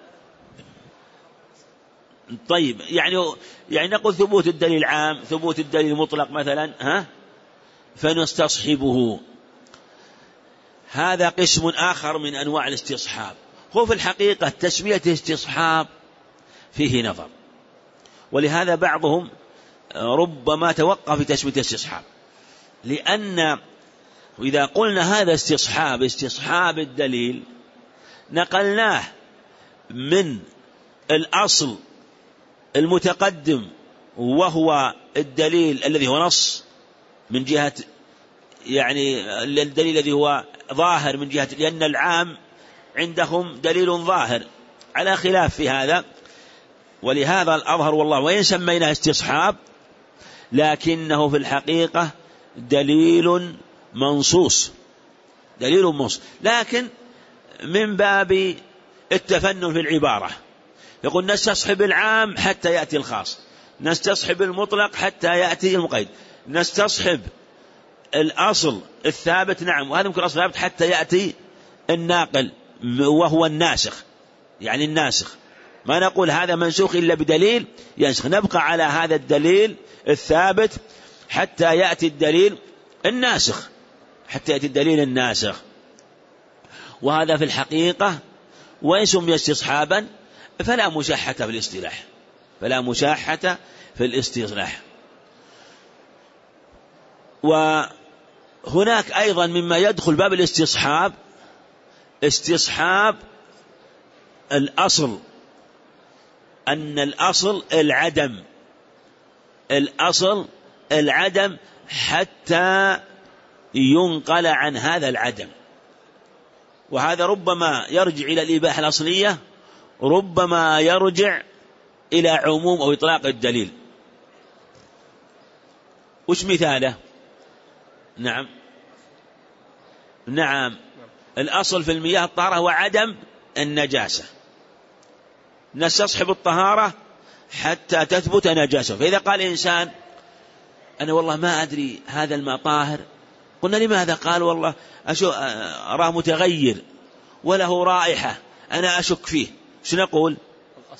طيب، يعني نقول ثبوت الدليل عام، ثبوت الدليل مطلق مثلا، فنستصحبه. هذا قسم آخر من أنواع الاستصحاب. هو في الحقيقة تسمية استصحاب فيه نظر، ولهذا بعضهم ربما توقف في تسمية استصحاب، لأن إذا قلنا هذا استصحاب الدليل نقلناه من الأصل المتقدم وهو الدليل الذي هو نص من جهة، يعني الدليل الذي هو ظاهر من جهة، لأن العام عندهم دليل ظاهر على خلاف في هذا. ولهذا الأظهر والله وإن سميناه استصحاب لكنه في الحقيقة دليل منصوص، لكن من باب التفنن في العبارة يقول نستصحب العام حتى يأتي الخاص، نستصحب المطلق حتى يأتي المقيد، نستصحب الأصل الثابت، نعم، وهذا ممكن أصل ثابت حتى يأتي الناقل وهو الناسخ، يعني الناسخ. ما نقول هذا منسوخ إلا بدليل ينسخ، نبقى على هذا الدليل الثابت حتى يأتي الدليل الناسخ، وهذا في الحقيقة وإن سمي استصحابا فلا مشاحة في الاستصلاح. وهناك أيضا مما يدخل باب الاستصحاب استصحاب الأصل، أن الأصل العدم حتى ينقل عن هذا العدم، وهذا ربما يرجع إلى الإباحة الأصلية، ربما يرجع إلى عموم أو إطلاق الدليل. وش مثاله؟ نعم، الأصل في المياه الطهارة هو عدم النجاسة، نستصحب الطهارة حتى تثبت نجاسة. فإذا قال إنسان أنا والله ما أدري هذا الماء طاهر، قلنا لماذا؟ قال والله أراه متغير وله رائحة، أنا أشك فيه، شو نقول؟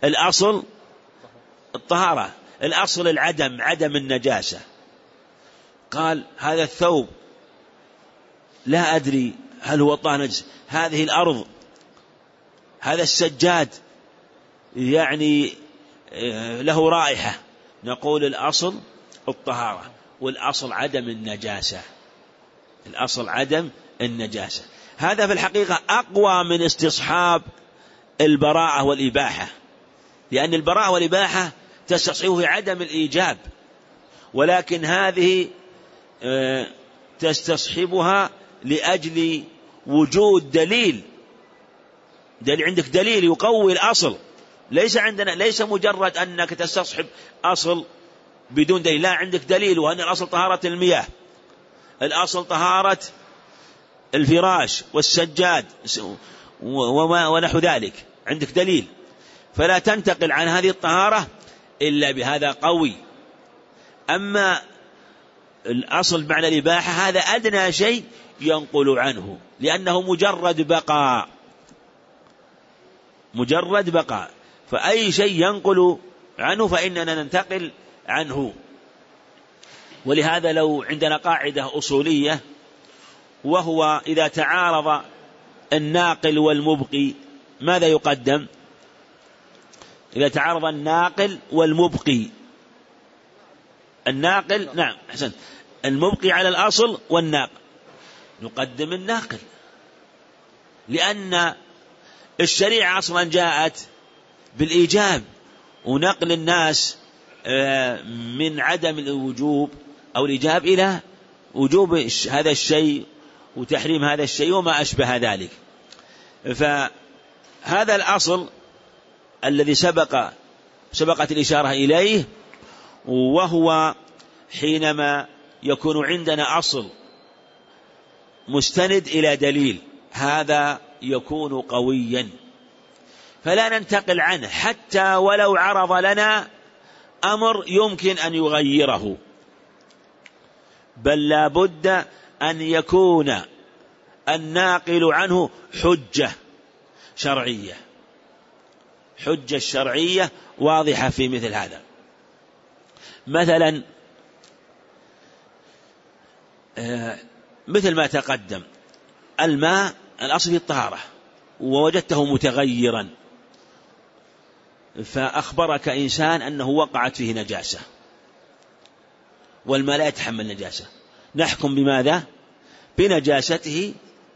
الأصل الطهارة، الأصل العدم، عدم النجاسة. قال هذا الثوب لا أدري هل هو طاهر نجس، هذه الأرض، هذا السجاد يعني له رائحة، نقول الأصل الطهارة والأصل عدم النجاسة، الأصل عدم النجاسة. هذا في الحقيقة أقوى من استصحاب البراءة والإباحة، لأن البراءة والإباحة تستصحبه في عدم الإيجاب، ولكن هذه تستصحبها لأجل وجود دليل، عندك دليل يقوي الأصل. ليس عندنا، ليس مجرد أنك تستصحب أصل بدون دليل، لا، عندك دليل، وأن الأصل طهارة المياه، الأصل طهارة الفراش والسجاد ونحو ذلك، عندك دليل، فلا تنتقل عن هذه الطهارة إلا بهذا قوي. أما الأصل معنى الإباحة هذا أدنى شيء ينقل عنه، لأنه مجرد بقاء، فأي شيء ينقل عنه فإننا ننتقل عنه. ولهذا لو عندنا قاعدة أصولية، وهو إذا تعارض الناقل والمبقي ماذا يقدم؟ إذا تعارض الناقل والمبقي، الناقل، نعم أحسنت، المبقي على الأصل والناقل، نقدم الناقل، لأن الشريعة أصلا جاءت بالإيجاب ونقل الناس من عدم الوجوب أو الإيجاب إلى وجوب هذا الشيء وتحريم هذا الشيء وما أشبه ذلك. فهذا الأصل الذي سبقت الإشارة إليه، وهو حينما يكون عندنا أصل مستند إلى دليل، هذا يكون قويا فلا ننتقل عنه حتى ولو عرض لنا أمر يمكن أن يغيره، بل لا بد أن يكون الناقل عنه حجة شرعية، حجة شرعية واضحة في مثل هذا. مثلا مثل ما تقدم، الماء الأصل في الطهارة ووجدته متغيرا، فأخبرك إنسان أنه وقعت فيه نجاسة، والماء لا يتحمل نجاسة، نحكم بماذا؟ بنجاسته،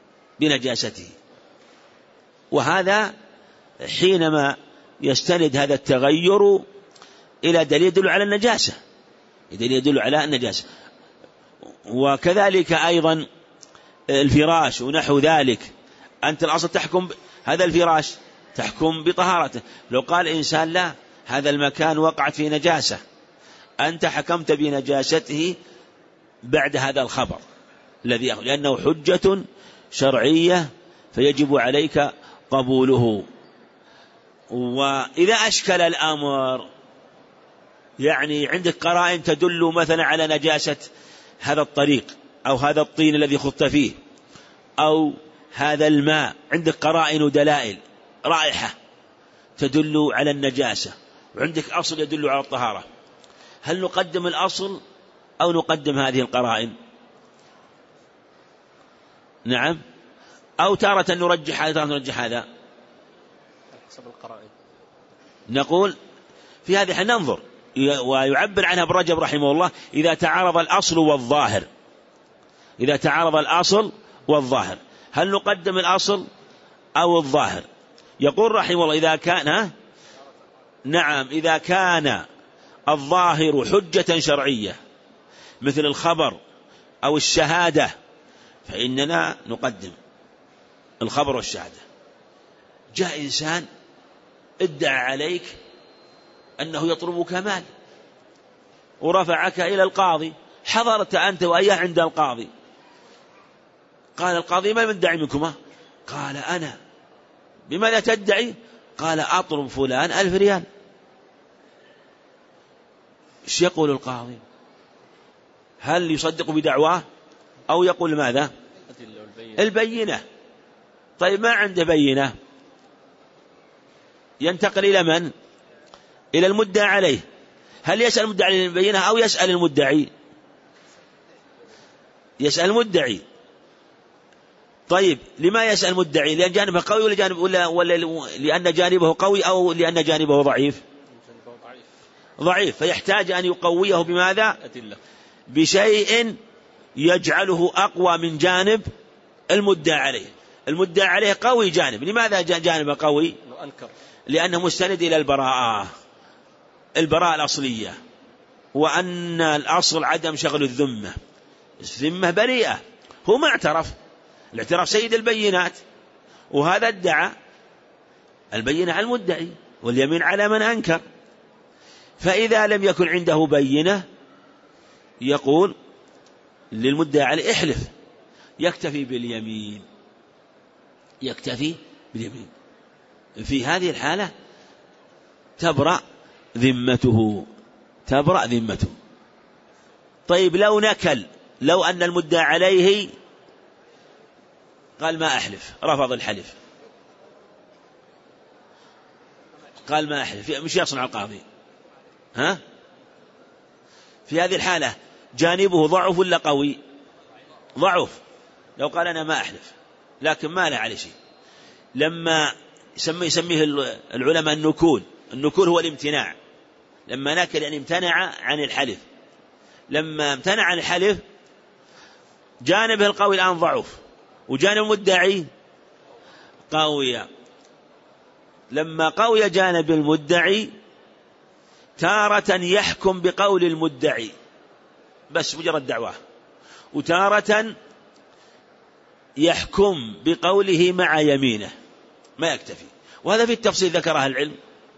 وهذا حينما يستند هذا التغير إلى دليل يدل على النجاسة، دليل يدل على النجاسة. وكذلك أيضا الفراش ونحو ذلك، أنت الأصل تحكم هذا الفراش تحكم بطهارته، لو قال إنسان لا هذا المكان وقعت فيه نجاسة، أنت حكمت بنجاسته بعد هذا الخبر الذي لأنه حجة شرعية فيجب عليك قبوله. وإذا أشكل الأمر، يعني عندك قرائن تدل مثلا على نجاسة هذا الطريق أو هذا الطين الذي خضت فيه أو هذا الماء، عندك قرائن ودلائل، رائحة تدل على النجاسة، وعندك أصل يدل على الطهارة، هل نقدم الأصل أو نقدم هذه القرائن؟ نعم، أو تارة نرجح هذا، تارة نرجح هذا، حسب القرائن. نقول في هذه ننظر، ويعبر عنها ابن رجب رحمه الله، إذا تعارض الأصل والظاهر، إذا تعارض الأصل والظاهر هل نقدم الأصل أو الظاهر؟ يقول رحمه الله إذا كان نعم، إذا كان الظاهر حجة شرعية مثل الخبر أو الشهادة فإننا نقدم الخبر والشهادة. جاء إنسان ادعى عليك أنه يطلبك مال ورفعك إلى القاضي، حضرت أنت وإياه عند القاضي، قال القاضي ما مدعي منكما؟ قال أنا. بماذا تدعي؟ قال أطلب فلان 1000 ريال. ايش يقول القاضي؟ هل يصدق بدعواه أو يقول ماذا؟ البينة. طيب ما عنده بينة، ينتقل إلى من؟ إلى المدعى عليه. هل يسأل المدعي عن البينة أو يسأل المدعي؟ يسأل المدعي. طيب لما يسأل المدعي؟ لأن جانبه قوي ولا لأن جانبه قوي أو لأن جانبه ضعيف؟ ضعيف، فيحتاج أن يقويه بماذا؟ بشيء يجعله أقوى من جانب المدعى عليه. المدعى عليه قوي جانب. لماذا جانبه قوي؟ لأنه مستند إلى البراءة الأصلية، وأن الأصل عدم شغل الذمة. الذمة بريئة، هو ما اعترف، الاعتراف سيد البينات، وهذا ادعى البينة على المدعي واليمين على من أنكر. فإذا لم يكن عنده بينة يقول للمدعي عليه احلف، يكتفي باليمين. في هذه الحالة تبرأ ذمته. طيب لو نكل، لو أن المدعى عليه قال ما أحلف، رفض الحلف، قال ما أحلف، مش يصنع القاضي؟ في هذه الحالة جانبه ضعف ولا قوي؟ ضعف. لو قال أنا ما أحلف لكن ما له عليه شيء، لما يسميه العلماء النكول هو الامتناع. لما نكل يعني امتنع عن الحلف. لما امتنع عن الحلف جانبه القوي الآن ضعف، وجانب المدعي قوي. لما قوي جانب المدعي تارة يحكم بقول المدعي بس مجرد دعواه، وتارة يحكم بقوله مع يمينه، ما يكتفي. وهذا في التفصيل ذكرها العلم،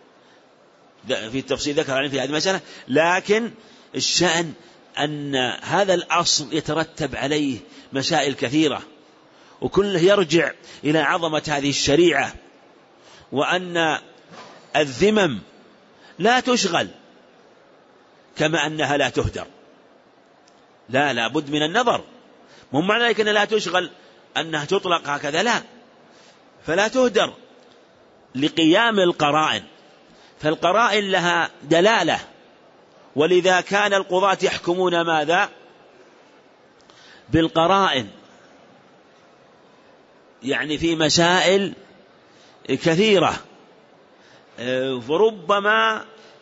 في هذه المسألة. لكن الشأن أن هذا الأصل يترتب عليه مسائل كثيرة، وكله يرجع إلى عظمة هذه الشريعة، وأن الذمم لا تشغل كما أنها لا تهدر. لا بد من النظر. مو معنى ذلك أنها لا تشغل أنها تطلق هكذا، لا، فلا تهدر لقيام القرائن. فالقرائن لها دلالة، ولذا كان القضاة يحكمون ماذا؟ بالقرائن، يعني في مسائل كثيرة. فربما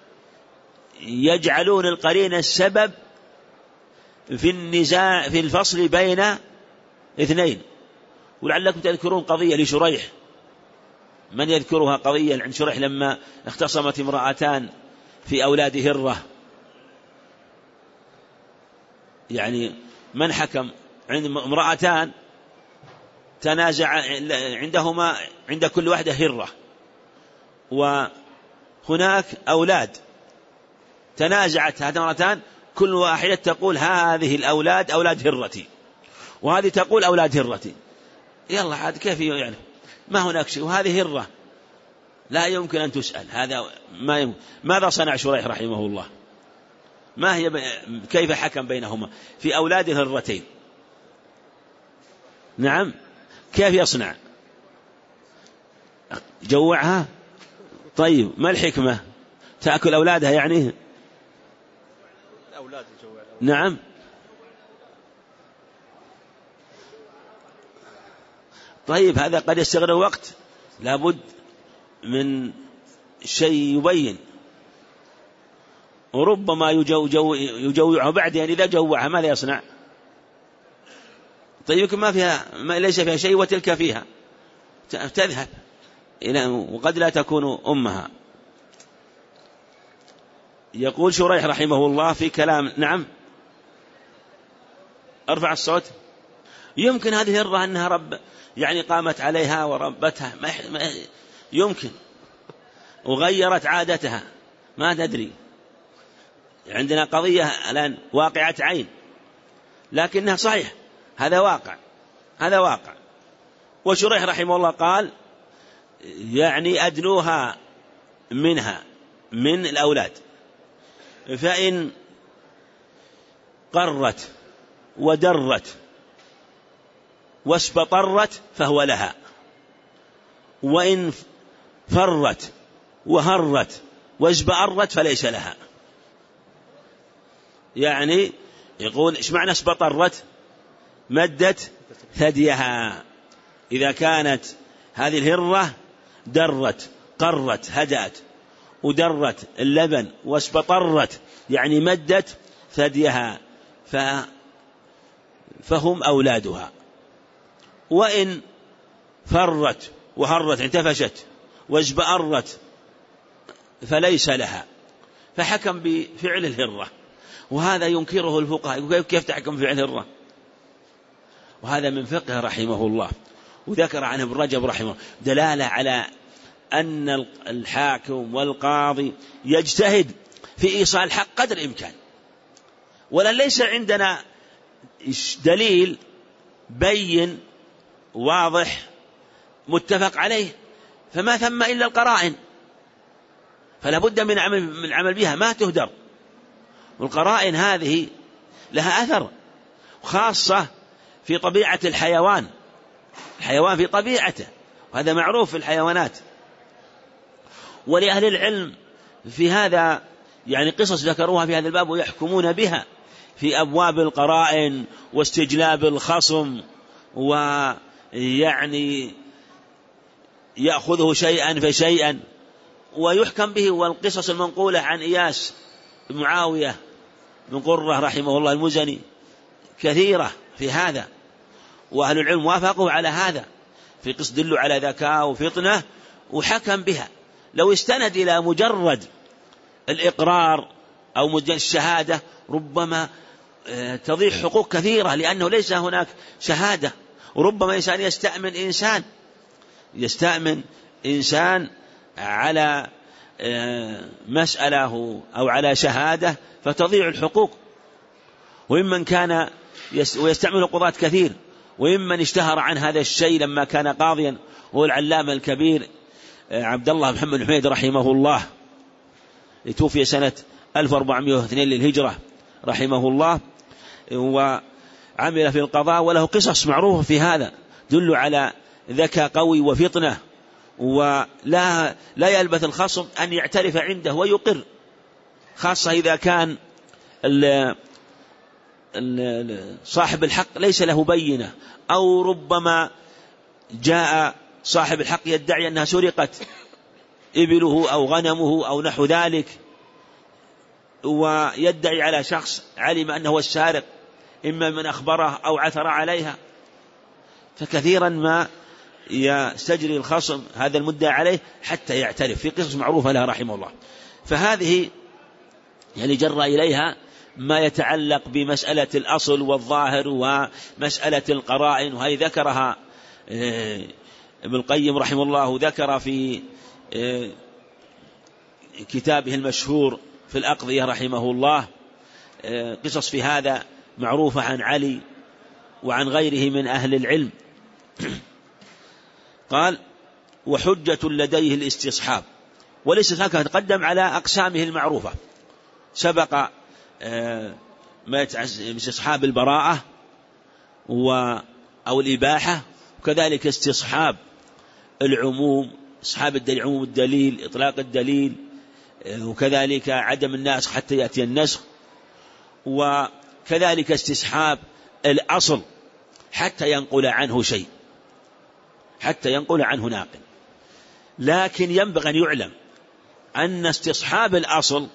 يجعلون القرينة السبب في النزاع في الفصل بين اثنين. ولعلكم تذكرون قضية لشريح، من يذكرها؟ قضية عند شريح لما اختصمت امرأتان في أولاد هرة، يعني من حكم عند امرأتان تنازع عندهما عند كل واحدة هرة، وهناك أولاد تنازعت هاتان المرأتان، كل واحدة تقول هذه الأولاد أولاد هرتي، وهذه تقول أولاد هرتي. يلا عاد كيف يعني؟ ما هناك شيء، وهذه هرة لا يمكن أن تسأل. هذا ما يمكن. ماذا صنع شريح رحمه الله؟ ما هي كيف حكم بينهما في أولاد الهرتين؟ نعم، كيف يصنع؟ جوعها؟ طيب ما الحكمة؟ تأكل أولادها يعني؟ نعم. طيب هذا قد يستغرق وقت، لابد من شيء يبين. وربما يجوعها بعد، يعني إذا جوعها ماذا يصنع؟ طيب يمكن ما ليس فيها شيء وتلك فيها، تذهب وقد لا تكون أمها. يقول شريح رحمه الله في كلام، نعم ارفع الصوت. يمكن هذه الهرة أنها يعني قامت عليها وربتها، ما يمكن، وغيرت عادتها، ما تدري. عندنا قضية الآن واقعة عين، لكنها صحيح، هذا واقع. وشريح رحمه الله قال يعني أدنوها منها من الأولاد، فإن قرت ودرت واسبطرت فهو لها، وإن فرت وهرت وازبأرت فليس لها. يعني يقول إيش معنى اسبطرت؟ مدت ثديها. إذا كانت هذه الهرة درت قرت هدأت ودرت اللبن واسبطرت يعني مدت ثديها فهم أولادها. وإن فرت وهرت انتفشت وازبأرت فليس لها، فحكم بفعل الهرة، وهذا ينكره الفقهاء، يقول كيف تحكم بفعل الهرة؟ وهذا من فقه رحمه الله. وذكر عنه ابن رجب رحمه الله دلالة على أن الحاكم والقاضي يجتهد في إيصال الحق قدر الإمكان، ولا ليس عندنا دليل بين واضح متفق عليه فما ثم إلا القرائن، فلا بد من العمل بها ما تهدر. والقرائن هذه لها أثر، خاصة في طبيعة الحيوان في طبيعته، وهذا معروف في الحيوانات. ولأهل العلم في هذا يعني قصص ذكروها في هذا الباب ويحكمون بها في أبواب القرائن واستجلاب الخصم، ويعني يأخذه شيئا فشيئا ويحكم به. والقصص المنقولة عن إياس بن معاوية بن قرة رحمه الله المزني كثيرة في هذا، وأهل العلم وافقوا على هذا في قصة دل على ذكاء وفطنة وحكم بها. لو استند إلى مجرد الإقرار أو مجرد الشهادة ربما تضيع حقوق كثيرة، لأنه ليس هناك شهادة. وربما إنسان يستأمن إنسان على مسألة أو على شهادة فتضيع الحقوق. وممن كان ويستعمل القضاة كثير، وممن اشتهر عن هذا الشيء لما كان قاضيا هو العلامة الكبير عبد الله محمد حميد رحمه الله، توفي سنة 1402 للهجرة رحمه الله، وعمل في القضاء وله قصص معروفة في هذا دل على ذكاء قوي وفطنة، ولا يلبث الخصم أن يعترف عنده ويقر، خاصة إذا كان صاحب الحق ليس له بينة، أو ربما جاء صاحب الحق يدعي أنها سرقت إبله أو غنمه أو نحو ذلك، ويدعي على شخص علم أنه السارق إما من أخبره أو عثر عليها، فكثيرا ما يستجري الخصم هذا المدعى عليه حتى يعترف، في قصص معروفة لها رحمه الله. فهذه يعني جرى إليها ما يتعلق بمسألة الأصل والظاهر ومسألة القرائن، وهذه ذكرها ابن القيم رحمه الله، ذكر في كتابه المشهور في الأقضية رحمه الله قصص في هذا معروفة عن علي وعن غيره من أهل العلم. قال: وحجة لديه الاستصحاب، وليس هكذا، تقدم على أقسامه المعروفة، سبق ما استصحاب البراءة أو الإباحة، وكذلك استصحاب العموم، استصحاب الدليل، عموم الدليل، إطلاق الدليل، وكذلك عدم الناسخ حتى يأتي النسخ، وكذلك استصحاب الأصل حتى ينقل عنه شيء، حتى ينقل عنه ناقل. لكن ينبغي أن يعلم أن استصحاب الأصل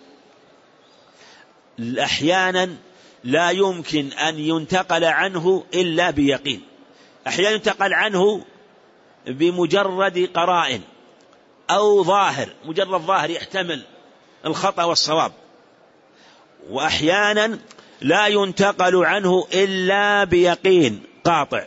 أحيانا لا يمكن أن ينتقل عنه إلا بيقين، أحيانا ينتقل عنه بمجرد قرائن أو ظاهر، مجرد ظاهر يحتمل الخطأ والصواب، وأحيانا لا ينتقل عنه إلا بيقين قاطع.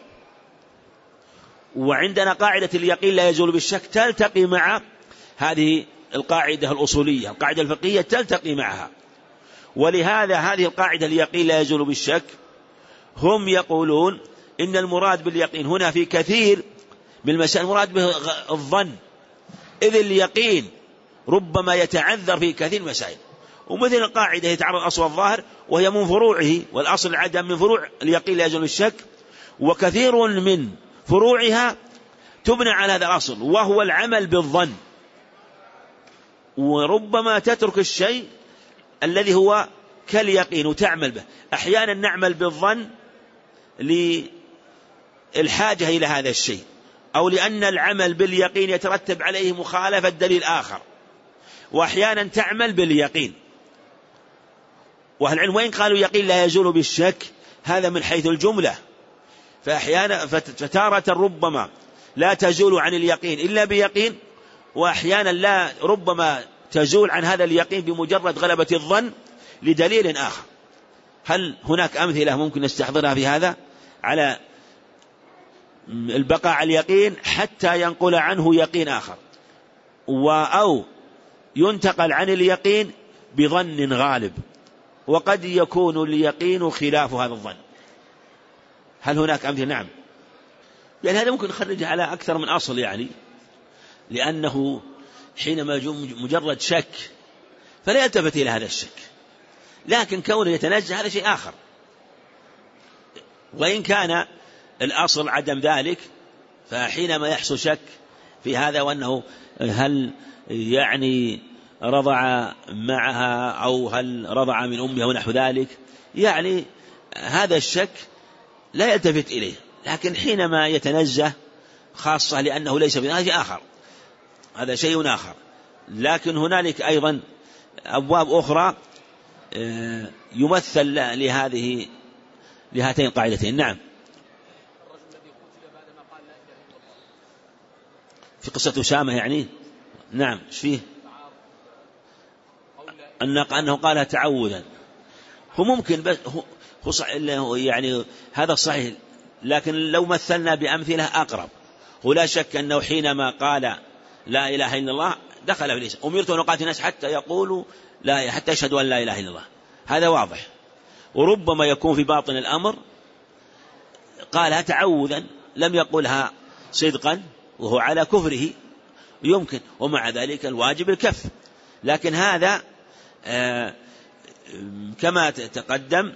وعندنا قاعدة اليقين لا يزول بالشك تلتقي مع هذه القاعدة الأصولية، القاعدة الفقهية تلتقي معها. ولهذا هذه القاعدة اليقين لا يزول بالشك هم يقولون إن المراد باليقين هنا في كثير من المسائل المراد به الظن، إذ اليقين ربما يتعذر في كثير من المسائل. ومثل القاعدة يتعرض الأصل والظاهر وهي من فروعه، والأصل العدم من فروع اليقين لا يزول بالشك، وكثير من فروعها تبنى على هذا الأصل وهو العمل بالظن. وربما تترك الشيء الذي هو كاليقين وتعمل به. أحيانا نعمل بالظن للحاجة إلى هذا الشيء، أو لأن العمل باليقين يترتب عليه مخالفة دليل آخر، وأحيانا تعمل باليقين. وأهل العلم وإن قالوا يقين لا يزول بالشك، هذا من حيث الجملة، فأحيانا فتارة ربما لا تزول عن اليقين إلا بيقين، وأحيانا لا ربما تزول عن هذا اليقين بمجرد غلبة الظن لدليل آخر. هل هناك أمثلة ممكن نستحضرها في هذا على البقاء على اليقين حتى ينقل عنه يقين آخر، أو ينتقل عن اليقين بظن غالب، وقد يكون اليقين خلاف هذا الظن؟ هل هناك أمثلة؟ نعم. يعني هذا ممكن نخرجه على أكثر من أصل، يعني لأنه حينما مجرد شك فلا يلتفت إلى هذا الشك، لكن كونه يتنزه هذا شيء آخر. وإن كان الأصل عدم ذلك، فحينما يحصل شك في هذا وأنه هل يعني رضع معها أو هل رضع من أمها ونحو ذلك، يعني هذا الشك لا يلتفت إليه. لكن حينما يتنزه خاصة لأنه ليس بهذا آخر، هذا شيء آخر. لكن هنالك أيضا أبواب أخرى يمثل لهاتين القاعدتين. نعم. في قصة أسامة يعني. نعم. ايش فيه؟ أنه قالها تعوذا. هو ممكن بس هو يعني هذا صحيح، لكن لو مثلنا بأمثلة أقرب. ولا شك أنه حينما قال لا إله إلا الله دخل في الإسلام. أمرت أن أقاتل الناس حتى يقولوا لا، حتى يشهدوا أن لا إله إلا الله، هذا واضح. وربما يكون في باطن الأمر قالها تعوذا، لم يقولها صدقا وهو على كفره، يمكن، ومع ذلك الواجب الكف. لكن هذا كما تقدم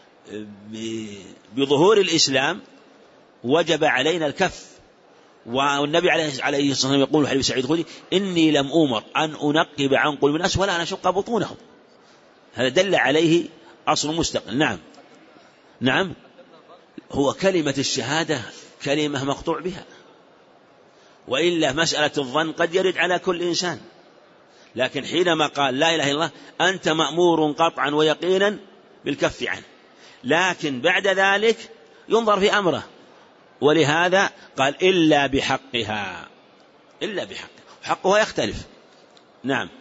بظهور الإسلام وجب علينا الكف. والنبي عليه الصلاة والسلام يقول في حديث سعيد الخدري: إني لم أمر أن أنقب عن قلوب الناس ولا أن أشق بطونهم. هذا دل عليه أصل مستقل. نعم. نعم. هو كلمة الشهادة كلمة مقطوع بها، وإلا مسألة الظن قد يرد على كل إنسان. لكن حينما قال لا إله إلا الله أنت مأمور قطعا ويقينا بالكف عنه، لكن بعد ذلك ينظر في أمره، ولهذا قال إلا بحقها، إلا بحقها، حقها يختلف. نعم.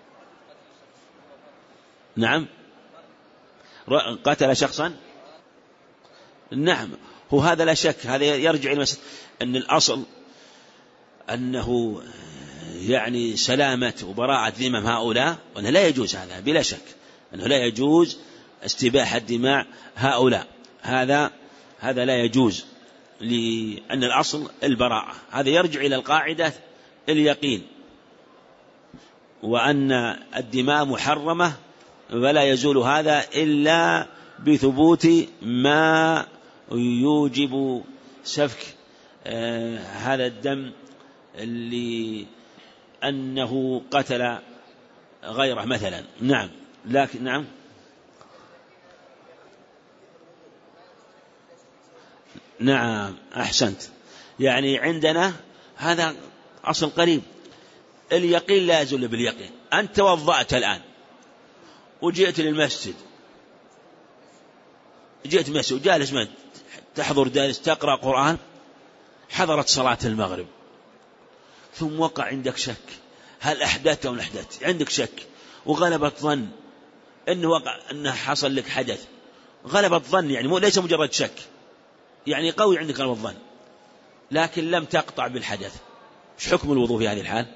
نعم. قتل شخصا. نعم. هو هذا لا شك، هذا يرجع إلى أن الأصل أنه يعني سلامة وبراءة ذمم هؤلاء، وأنه لا يجوز هذا بلا شك، أنه لا يجوز استباحة دماء هؤلاء، هذا لا يجوز، لأن الأصل البراءة. هذا يرجع إلى القاعدة اليقين، وأن الدماء محرمة ولا يزول هذا إلا بثبوت ما يوجب سفك هذا الدم لأنه قتل غيره مثلا. نعم. لكن نعم. نعم. أحسنت. يعني عندنا هذا أصل قريب، اليقين لا يزول باليقين. أنت توضأت الآن وجئت للمسجد، جئت المسجد وجالس تحضر درس تقرأ قرآن، حضرت صلاة المغرب، ثم وقع عندك شك هل أحدثت أو لا أحدثت، عندك شك وغلبت ظن أنه حصل لك حدث، غلبت ظن يعني ليس مجرد شك، يعني قوي عندك غلبت ظن، لكن لم تقطع بالحدث. ايش حكم الوضوء في هذه الحال؟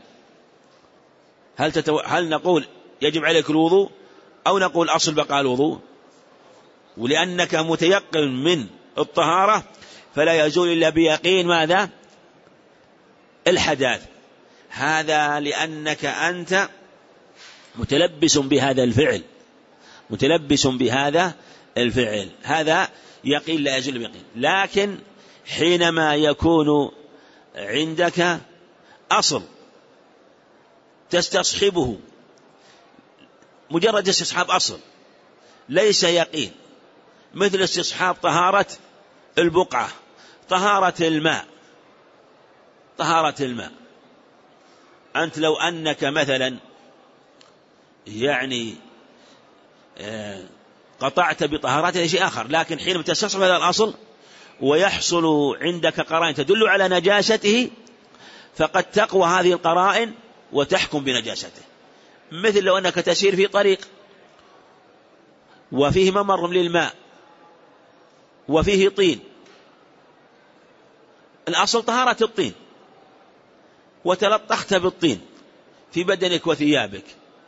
هل نقول يجب عليك الوضوء أو نقول أصل بقاء الوضوء؟ ولأنك متيقن من الطهارة فلا يزول إلا بيقين ماذا؟ الحدث. هذا لأنك أنت متلبس بهذا الفعل، متلبس بهذا الفعل، هذا يقين لا يزول بيقين. لكن حينما يكون عندك أصل تستصحبه مجرد استصحاب أصل ليس يقين، مثل استصحاب طهارة البقعة، طهارة الماء. أنت لو أنك مثلا يعني قطعت بطهارته شيء آخر، لكن حينما تستصحب هذا الأصل ويحصل عندك قرائن تدل على نجاسته، فقد تقوى هذه القرائن وتحكم بنجاسته. مثل لو أنك تسير في طريق وفيه ممر للماء وفيه طين، الأصل طهارة الطين، وتلطخت بالطين في بدنك وثيابك،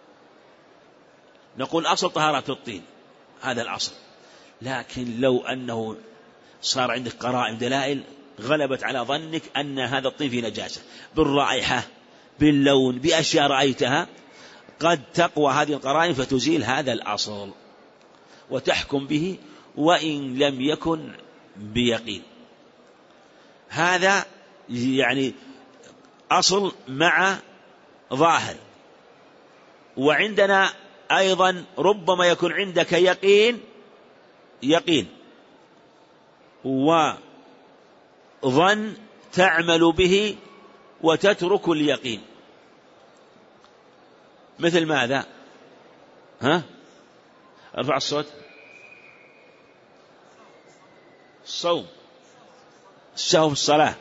نقول أصل طهارة الطين، هذا الأصل. لكن لو أنه صار عندك قرائن دلائل غلبت على ظنك أن هذا الطين فيه نجاسة، بالرائحة، باللون، بأشياء رأيتها، قد تقوى هذه القرائن فتزيل هذا الأصل وتحكم به وإن لم يكن بيقين. هذا يعني أصل مع ظاهر. وعندنا أيضا ربما يكون عندك يقين وظن تعمل به وتترك اليقين. مثل ماذا؟ ارفع الصوت. الصوم، السهو في الصلاة.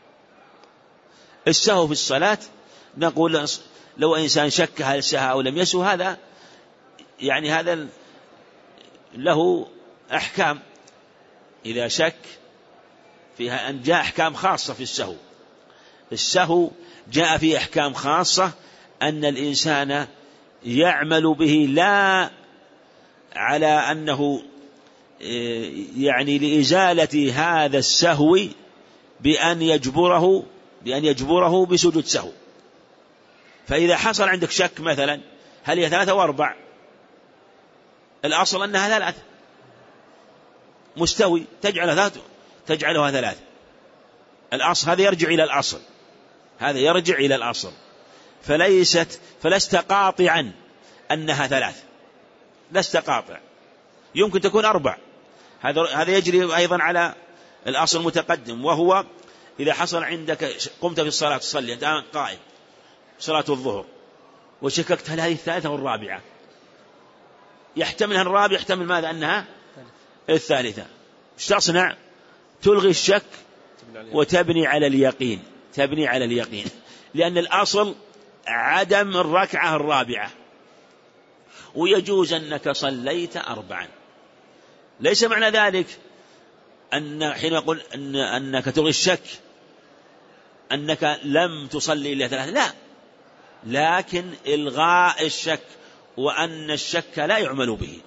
السهو في الصلاة نقول لو إنسان شك هل سهى أو لم يسهو، هذا يعني هذا له أحكام. إذا شك فيها أن جاء أحكام خاصة في السهو. السهو جاء فيه أحكام خاصة أن الإنسان يعمل به لا على أنه يعني لإزالة هذا السهو بأن يجبره بسجود سهو. فإذا حصل عندك شك مثلا هل هي 3 أو 4، الأصل أنها 3 مستوي، تجعلها 3، الأصل هذا يرجع إلى الأصل، فلست قاطعا أنها 3، لست قاطع، يمكن تكون 4. هذا يجري أيضا على الأصل المتقدم، وهو إذا حصل عندك قمت في الصلاة تصلي أنت الآن قائم صلاة الظهر وشككت هل هذه 3 أو 4، يحتملها الرابع، يحتمل ماذا؟ أنها 3. ايش تصنع؟ تلغي الشك وتبني على اليقين، لأن الأصل عدم الركعة الرابعة، ويجوز أنك صليت 4. ليس معنى ذلك أن حين يقول أنك تلغي الشك أنك لم تصلي إلا 3، لا، لكن إلغاء الشك وأن الشك لا يعمل به.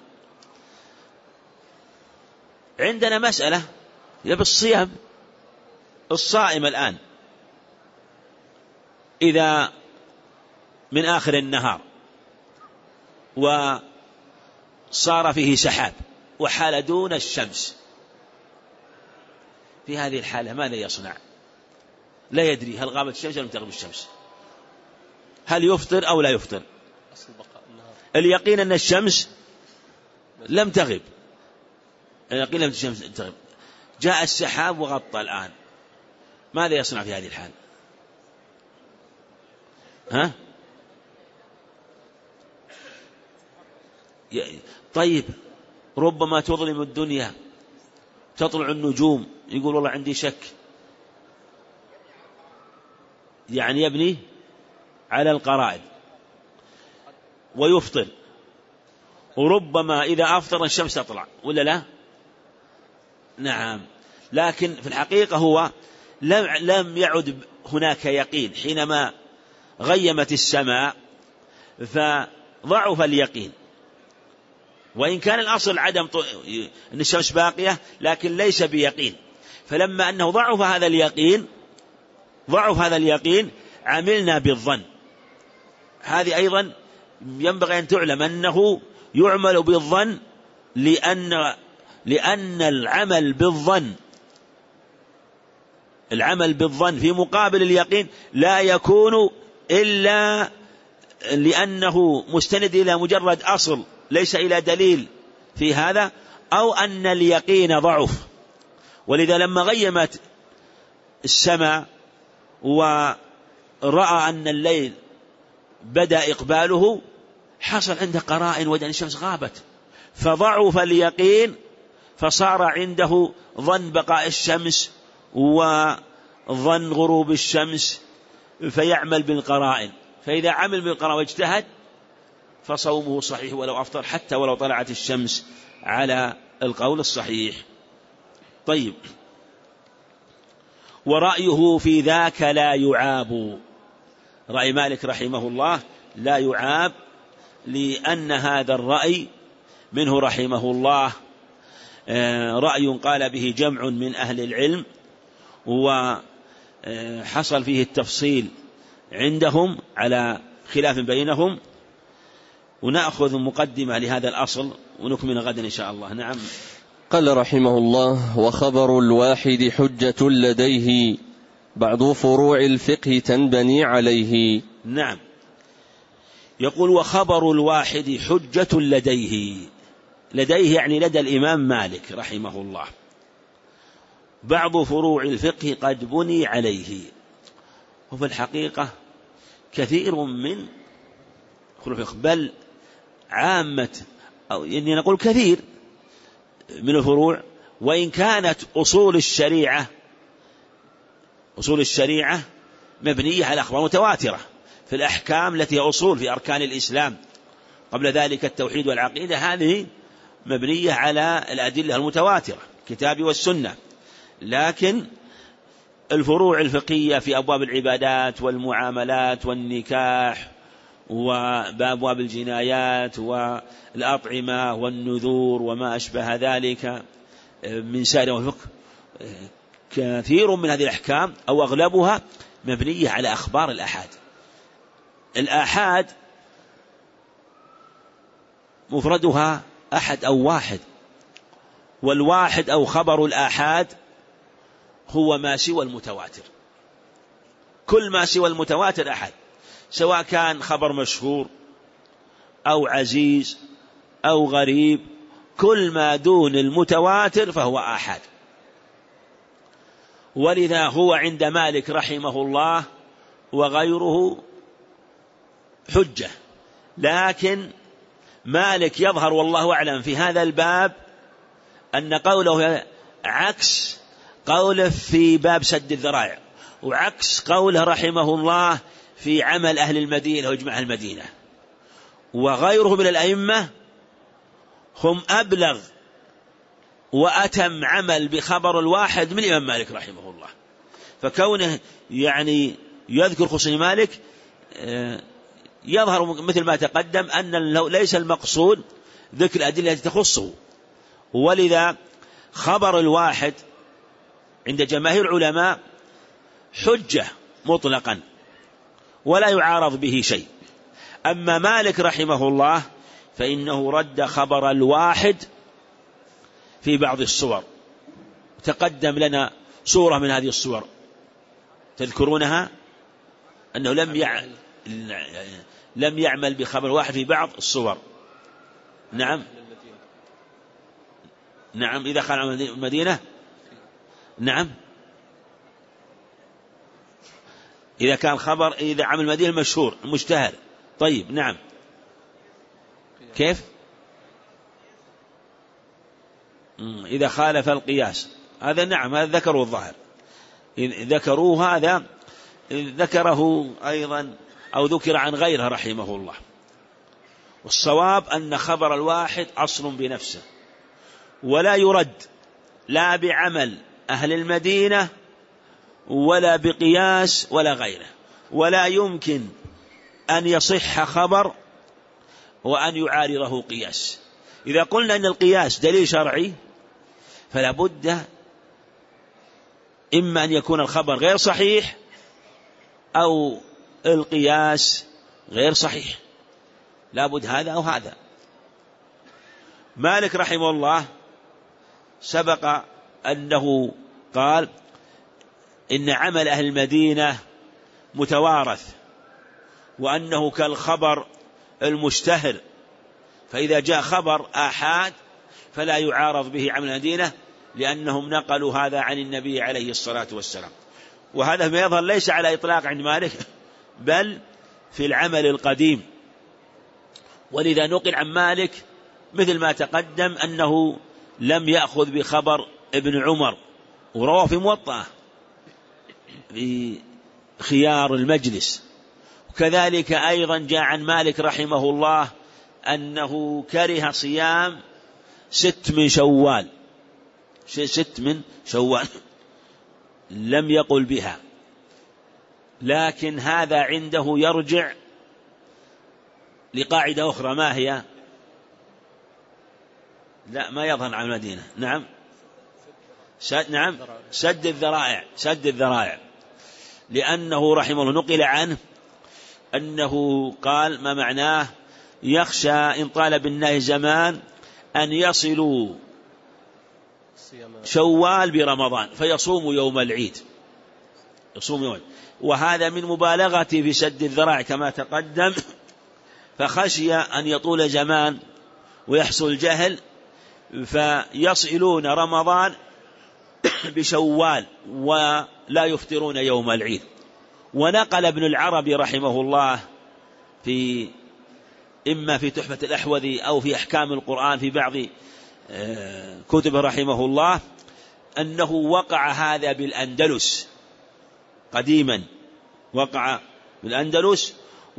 عندنا مسألة بالصيام، الصائم الآن إذا من آخر النهار وصار فيه سحاب وحال دون الشمس، في هذه الحالة ماذا يصنع؟ لا يدري هل غابت الشمس أو لم تغب الشمس، هل يفطر أو لا يفطر؟ اليقين أن الشمس لم تغب، جاء السحاب وغطى الآن، ماذا يصنع في هذه الحال؟ طيب، ربما تظلم الدنيا، تطلع النجوم، يقول والله عندي شك، يعني يبني على القرائن ويفطر. وربما إذا أفطر الشمس تطلع ولا لا؟ نعم، لكن في الحقيقة هو لم يعد هناك يقين حينما غيمت السماء، فضعف اليقين، وإن كان الأصل عدم أن الشمس باقية لكن ليس بيقين. فلما أنه ضعف هذا اليقين عملنا بالظن. هذه أيضا ينبغي أن تعلم أنه يعمل بالظن، لأن العمل بالظن في مقابل اليقين لا يكون إلا لأنه مستند إلى مجرد أصل ليس إلى دليل في هذا، أو أن اليقين ضعف. ولذا لما غيمت السماء ورأى أن الليل بدأ إقباله حصل عنده قرائن وجد أن الشمس غابت، فضعف اليقين، فصار عنده ظن بقاء الشمس وظن غروب الشمس، فيعمل بالقرائن. فإذا عمل بالقرائن واجتهد فصومه صحيح ولو أفطر، حتى ولو طلعت الشمس على القول الصحيح. طيب، ورأيه في ذاك لا يعاب. رأي مالك رحمه الله لا يعاب، لأن هذا الرأي منه رحمه الله رأي قال به جمع من أهل العلم، وحصل فيه التفصيل عندهم على خلاف بينهم. ونأخذ مقدمة لهذا الأصل ونكمل غدا إن شاء الله. نعم. قال رحمه الله: وخبر الواحد حجة لديه، بعض فروع الفقه تنبني عليه. نعم، يقول: وخبر الواحد حجة لديه. لديه يعني لدى الإمام مالك رحمه الله. بعض فروع الفقه قد بني عليه. وفي الحقيقة كثير من فروع الفقه، بل عامة، أو يعني نقول كثير من الفروع، وإن كانت أصول الشريعة مبنية على أخبار متواترة في الأحكام التي هي أصول في أركان الإسلام، قبل ذلك التوحيد والعقيدة، هذه مبنية على الأدلة المتواترة الكتاب والسنة. لكن الفروع الفقهية في أبواب العبادات والمعاملات والنكاح وبأبواب الجنايات والأطعمة والنذور وما أشبه ذلك من سائر الفقه، كثير من هذه الأحكام أو أغلبها مبنية على أخبار الآحاد. الآحاد مفردها أحد أو واحد، والواحد أو خبر الآحاد هو ما سوى المتواتر. كل ما سوى المتواتر أحد، سواء كان خبر مشهور أو عزيز أو غريب، كل ما دون المتواتر فهو آحاد. ولذا هو عند مالك رحمه الله وغيره حجة. لكن مالك يظهر والله أعلم في هذا الباب أن قوله عكس قوله في باب سد الذرائع، وعكس قوله رحمه الله في عمل أهل المدينة وإجماع المدينة. وغيره من الأئمة هم أبلغ وأتم عمل بخبر الواحد من الإمام مالك رحمه الله. فكونه يعني يذكر خصوص مالك يظهر مثل ما تقدم أن ليس المقصود ذكر الأدلة التي تخصه. ولذا خبر الواحد عند جماهير العلماء حجة مطلقا ولا يعارض به شيء. أما مالك رحمه الله فإنه رد خبر الواحد في بعض الصور. تقدم لنا صورة من هذه الصور تذكرونها، أنه لم يعمل بخبر واحد في بعض الصور. نعم إذا خلع المدينة، نعم إذا كان خبر إذا عمل المدينة المشهور المشتهر. طيب نعم، كيف إذا خالف القياس؟ هذا نعم، هذا ذكروا الظاهر، ذكروه، هذا ذكره أيضا أو ذكر عن غيره رحمه الله. والصواب أن خبر الواحد أصل بنفسه، ولا يرد لا بعمل أهل المدينة ولا بقياس ولا غيره. ولا يمكن أن يصح خبر وأن يعارضه قياس. إذا قلنا أن القياس دليل شرعي فلا بد إما أن يكون الخبر غير صحيح أو القياس غير صحيح، لا بد هذا أو هذا. مالك رحمه الله سبق أنه قال إن عمل أهل المدينة متوارث وأنه كالخبر المشتهر، فإذا جاء خبر آحاد فلا يعارض به عمل المدينة، لأنهم نقلوا هذا عن النبي عليه الصلاة والسلام. وهذا ما يظهر ليس على إطلاق عند مالك، بل في العمل القديم. ولذا نقل عن مالك مثل ما تقدم أنه لم يأخذ بخبر ابن عمر، وروى في موطأه بخيار المجلس. وكذلك أيضا جاء عن مالك رحمه الله أنه كره صيام 6 من شوال، 6 من شوال لم يقل بها، لكن هذا عنده يرجع لقاعدة أخرى. ما هي؟ لا، ما يظهر عن المدينة. نعم، سد الذرائع، لأنه رحمه الله نقل عنه أنه قال ما معناه: يخشى إن طال بالنهي زمان أن يصلوا شوال برمضان فيصوم يوم العيد، وهذا من مبالغته في سد الذرائع كما تقدم، فخشي أن يطول زمان ويحصل الجهل فيصلون رمضان بشوال ولا يفطرون يوم العيد. ونقل ابن العربي رحمه الله إما في تحفة الأحوذي أو في أحكام القرآن في بعض كتبه رحمه الله أنه وقع هذا بالأندلس قديما، وقع بالأندلس،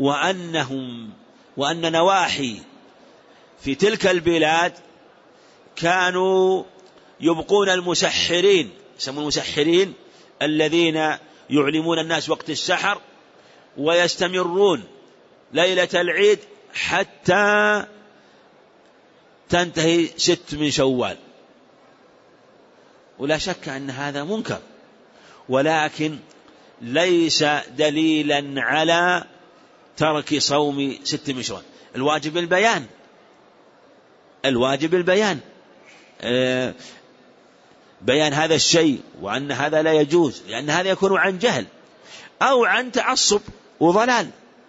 وأن نواحي في تلك البلاد كانوا يبقون المسحرين، يسمون المسحرين الذين يعلمون الناس وقت السحر، ويستمرون ليلة العيد حتى تنتهي 6 من شوال. ولا شك أن هذا منكر، ولكن ليس دليلا على ترك صوم 6 من شوال. الواجب البيان بيان هذا الشيء، وأن هذا لا يجوز، لأن هذا يكون عن جهل أو عن تعصب وضلال.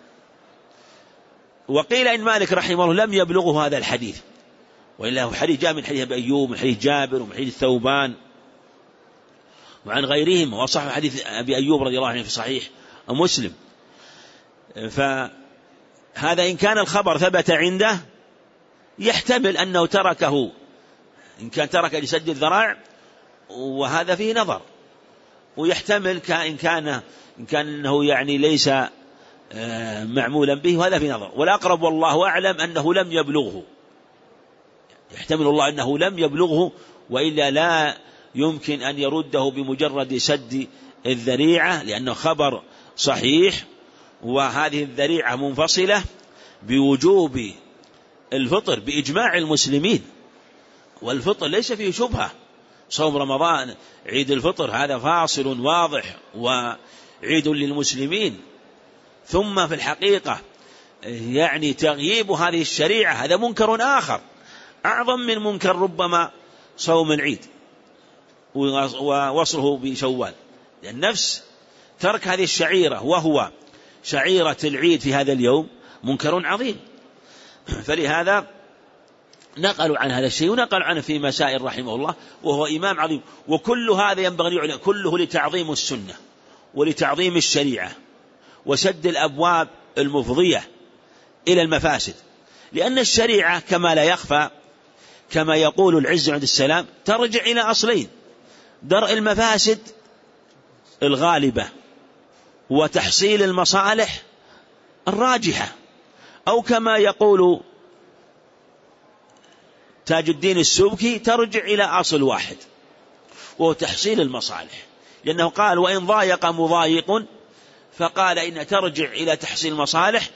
وقيل إن مالك رحمه الله لم يبلغه هذا الحديث، وإلا هو حديث جاء من حديث أبي أيوب ومن حديث جابر ومن حديث ثوبان وعن غيرهم، وصح حديث أبي أيوب رضي الله عنه في صحيح مسلم. فهذا إن كان الخبر ثبت عنده يحتمل أنه تركه، إن كان ترك لسد الذرائع، وهذا فيه نظر. ويحتمل إن كان أنه يعني ليس معمولا به، وهذا فيه نظر. والأقرب والله أعلم أنه لم يبلغه، يحتمل الله أنه لم يبلغه، وإلا لا يمكن أن يرده بمجرد سد الذريعة، لأنه خبر صحيح، وهذه الذريعة منفصلة بوجوب الفطر بإجماع المسلمين، والفطر ليس فيه شبهة. صوم رمضان عيد الفطر هذا فاصل واضح وعيد للمسلمين. ثم في الحقيقة يعني تغييب هذه الشريعة هذا منكر آخر أعظم من منكر ربما صوم العيد ووصله بشوال، لأن نفس ترك هذه الشعيرة وهو شعيرة العيد في هذا اليوم منكر عظيم. فلهذا نقلوا عن هذا الشيء، ونقلوا عنه في مسائل رحمه الله، وهو إمام عظيم. وكل هذا ينبغي أن يعلم، كله لتعظيم السنة ولتعظيم الشريعة وسد الأبواب المفضية إلى المفاسد، لأن الشريعة كما لا يخفى كما يقول العز عند السلام ترجع إلى أصلين: درء المفاسد الغالبة وتحصيل المصالح الراجحة، أو كما يقول تاج الدين السبكي ترجع إلى أصل واحد وهو تحصيل المصالح، لأنه قال: وإن ضايق مضايق، فقال إن ترجع إلى تحصيل المصالح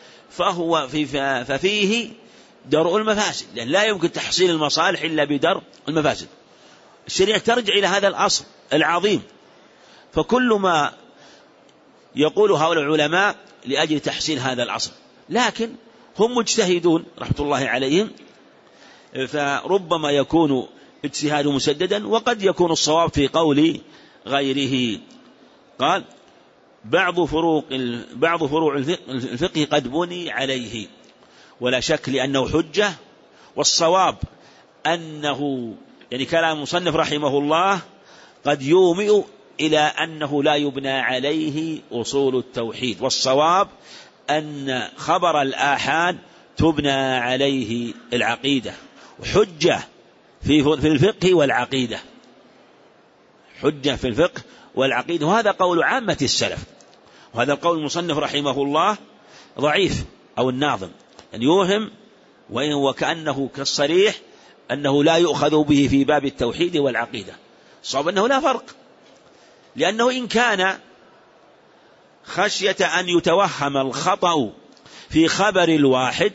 ففيه درء المفاسد، لأن لا يمكن تحصيل المصالح إلا بدرء المفاسد. الشريعة ترجع إلى هذا الأصل العظيم، فكل ما يقول هؤلاء العلماء لأجل تحسين هذا الأصل، لكن هم مجتهدون رحمة الله عليهم، فربما يكون اجتهاد مسددا، وقد يكون الصواب في قول غيره. قال: بعض فروع الفقه قد بني عليه ولا شك لأنه حجة، والصواب أنه يعني كلام المصنف رحمه الله قد يومئ إلى أنه لا يبنى عليه أصول التوحيد، والصواب أن خبر الآحاد تبنى عليه العقيدة، حجة في الفقه والعقيدة، حجة في الفقه والعقيدة. وهذا قول عامة السلف، وهذا القول المصنف رحمه الله ضعيف أو الناظم أن يوهم وكأنه كالصريح أنه لا يؤخذ به في باب التوحيد والعقيدة. صعب أنه لا فرق، لأنه إن كان خشية أن يتوهم الخطأ في خبر الواحد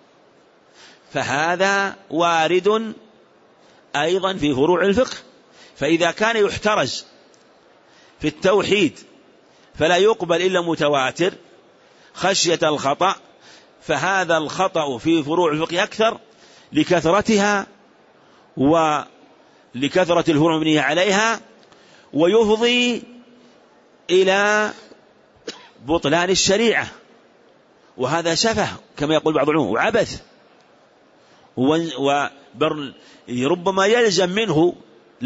فهذا وارد أيضا في فروع الفقه. فإذا كان يحترز في التوحيد فلا يقبل إلا متواتر خشية الخطأ، فهذا الخطأ في فروع الفقه أكثر لكثرتها ولكثرة الفروع المبنية عليها، ويفضي إلى بطلان الشريعة، وهذا سفه كما يقول بعض العلماء وعبث، وربما يلزم منه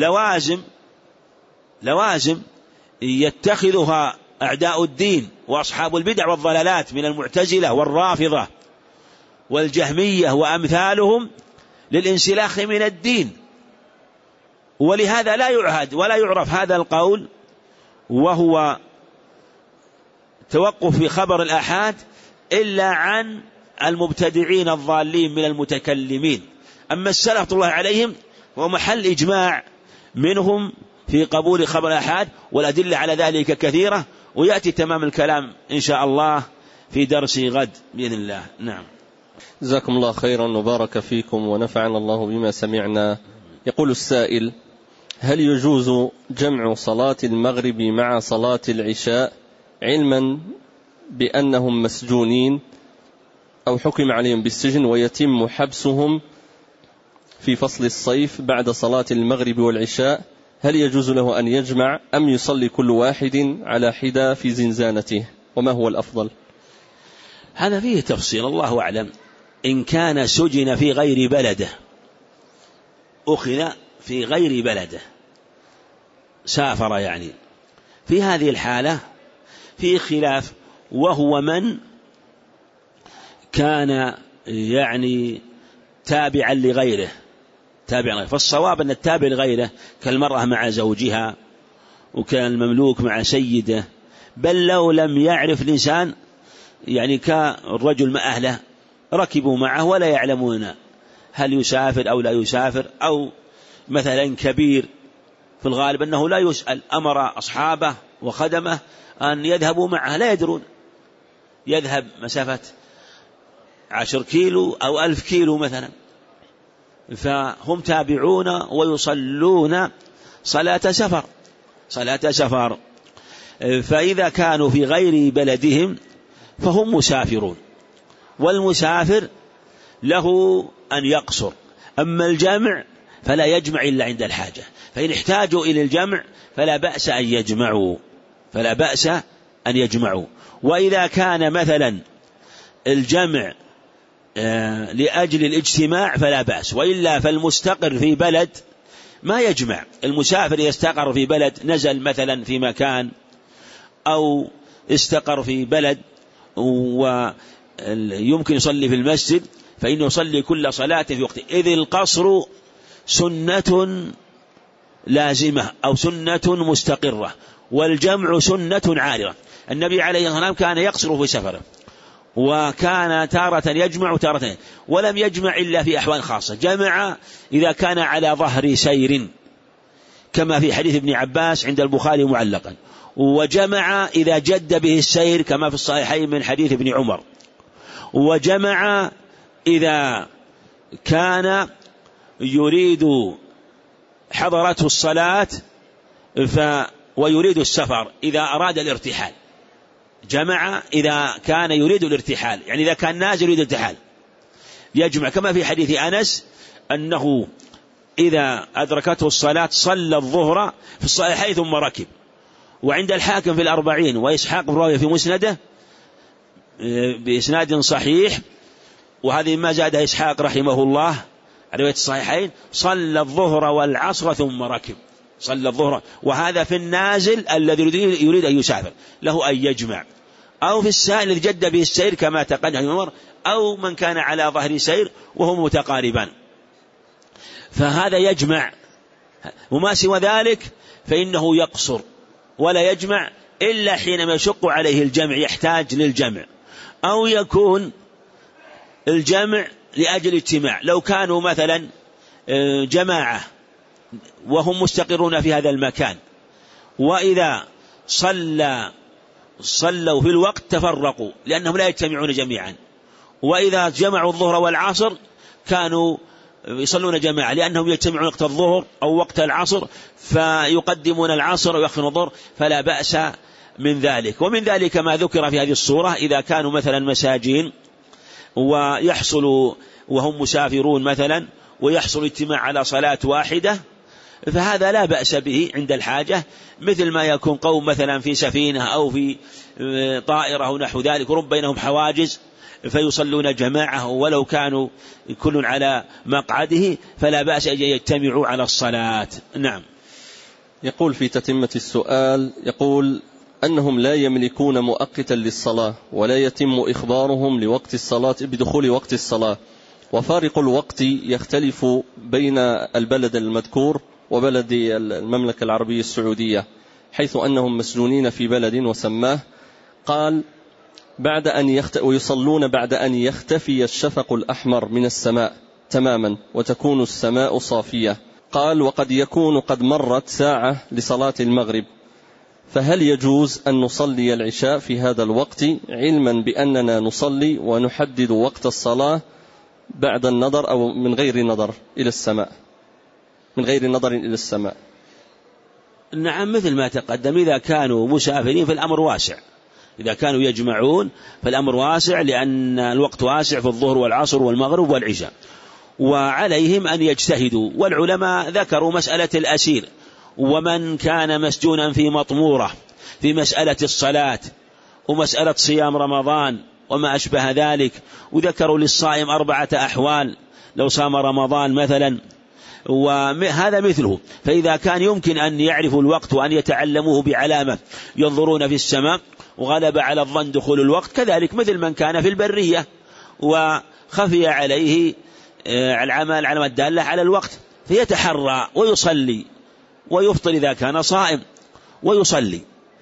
لوازم يتخذها أعداء الدين وأصحاب البدع والضلالات من المعتزلة والرافضة والجهمية وأمثالهم للانسلاخ من الدين. ولهذا لا يعهد ولا يعرف هذا القول وهو توقف في خبر الآحاد إلا عن المبتدعين الضالين من المتكلمين. أما السلف الله عليهم هو محل إجماع منهم في قبول خبر الآحاد، والأدلة على ذلك كثيرة، ويأتي تمام الكلام إن شاء الله في درس غد بإذن الله. نعم. جزاكم الله خيرا وبارك فيكم ونفعنا الله بما سمعنا. يقول السائل: هل يجوز جمع صلاة المغرب مع صلاة العشاء علما بأنهم مسجونين أو حكم عليهم بالسجن ويتم حبسهم في فصل الصيف بعد صلاة المغرب والعشاء؟ هل يجوز له أن يجمع أم يصلي كل واحد على حدة في زنزانته؟ وما هو الأفضل؟ هذا فيه تفصيل الله أعلم. إن كان سجن في غير بلده، أخذ في غير بلده، سافر يعني، في هذه الحالة في خلاف، وهو من كان يعني تابعا لغيره. فالصواب أن التابع لغيره كالمرأة مع زوجها وكان المملوك مع سيده، بل لو لم يعرف الإنسان يعني كالرجل مع أهله ركبوا معه ولا يعلمون هل يسافر أو لا يسافر، أو مثلا كبير في الغالب أنه لا يسأل، أمر أصحابه وخدمه أن يذهبوا معه لا يدرون، يذهب مسافة 10 كيلو أو 1000 كيلو مثلا، فهم تابعون ويصلون صلاة سفر. فإذا كانوا في غير بلدهم فهم مسافرون، والمسافر له أن يقصر. أما الجمع فلا يجمع إلا عند الحاجة، فإن احتاجوا إلى الجمع فلا بأس أن يجمعوا. وإذا كان مثلا الجمع لأجل الاجتماع فلا بأس، وإلا فالمستقر في بلد ما يجمع. المسافر يستقر في بلد، نزل مثلا في مكان أو استقر في بلد ويمكن يصلي في المسجد، فإنه يصلي كل صلاة في وقته، إذ القصر سنة لازمة أو سنة مستقرة، والجمع سنة عارضة. النبي عليه الصلاة والسلام كان يقصر في سفره، وكان تارة يجمع تارة، ولم يجمع إلا في أحوال خاصة. جمع إذا كان على ظهر سير كما في حديث ابن عباس عند البخاري معلقا، وجمع إذا جد به السير كما في الصحيحين من حديث ابن عمر، وجمع إذا كان يريد حضرته الصلاة ويريد السفر إذا أراد الارتحال. جمع إذا كان يريد الارتحال، يعني إذا كان نازل يريد الارتحال يجمع، كما في حديث أنس أنه إذا أدركته الصلاة صلى الظهر في الصحيحين ثم ركب، وعند الحاكم في 40 وإسحاق بن راهويه في مسنده بإسناد صحيح، وهذه ما زادها إسحاق رحمه الله على رواية الصحيحين: صلى الظهر والعصر ثم ركب. صلى الظهر، وهذا في النازل الذي يريد أن يسافر له أن يجمع، أو في السائل الذي جد به السير كما تقدم، أو من كان على ظهر سير وهم متقاربان، فهذا يجمع. وما سوى ذلك فإنه يقصر ولا يجمع إلا حينما يشق عليه الجمع، يحتاج للجمع، أو يكون الجمع لأجل اجتماع. لو كانوا مثلا جماعة وهم مستقرون في هذا المكان، وإذا صلوا في الوقت تفرقوا لأنهم لا يجتمعون جميعا، وإذا جمعوا الظهر والعصر كانوا يصلون جماعة لأنهم يجتمعون وقت الظهر أو وقت العصر، فيقدمون العصر ويأخرون الظهر، فلا بأس من ذلك. ومن ذلك ما ذكر في هذه الصورة: إذا كانوا مثلا مساجين ويحصل وهم مسافرون مثلا ويحصل اجتماع على صلاة واحدة، فهذا لا بأس به عند الحاجة، مثل ما يكون قوم مثلا في سفينة أو في طائرة ونحو ذلك ورب بينهم حواجز فيصلون جماعة ولو كانوا كل على مقعده، فلا بأس أن يجتمعوا على الصلاة. نعم. يقول في تتمة السؤال، يقول أنهم لا يملكون مؤقتا للصلاة ولا يتم إخبارهم لوقت الصلاة بدخول وقت الصلاة، وفارق الوقت يختلف بين البلد المذكور وبلد المملكة العربية السعودية، حيث أنهم مسجونين في بلد وسماه، قال ويصلون بعد أن يختفي الشفق الأحمر من السماء تماما وتكون السماء صافية. قال وقد يكون قد مرت ساعة لصلاة المغرب، فهل يجوز أن نصلي العشاء في هذا الوقت، علما بأننا نصلي ونحدد وقت الصلاة بعد النظر أو من غير نظر إلى السماء، من غير نظر إلى السماء؟ نعم، مثل ما تقدم، إذا كانوا مسافرين فالأمر واسع، إذا كانوا يجمعون فالأمر واسع، لأن الوقت واسع في الظهر والعصر والمغرب والعشاء، وعليهم أن يجتهدوا. والعلماء ذكروا مسألة الأسير ومن كان مسجونا في مطمورة في مسألة الصلاة ومسألة صيام رمضان وما أشبه ذلك، وذكروا للصائم 4 أحوال لو صام رمضان مثلا، وهذا مثله. فإذا كان يمكن أن يعرفوا الوقت وأن يتعلموه بعلامة ينظرون في السماء وغلب على الظن دخول الوقت، كذلك مثل من كان في البرية وخفي عليه العلامة الدالة على الوقت فيتحرى ويصلي ويفطر إذا كان صائم ويصلي.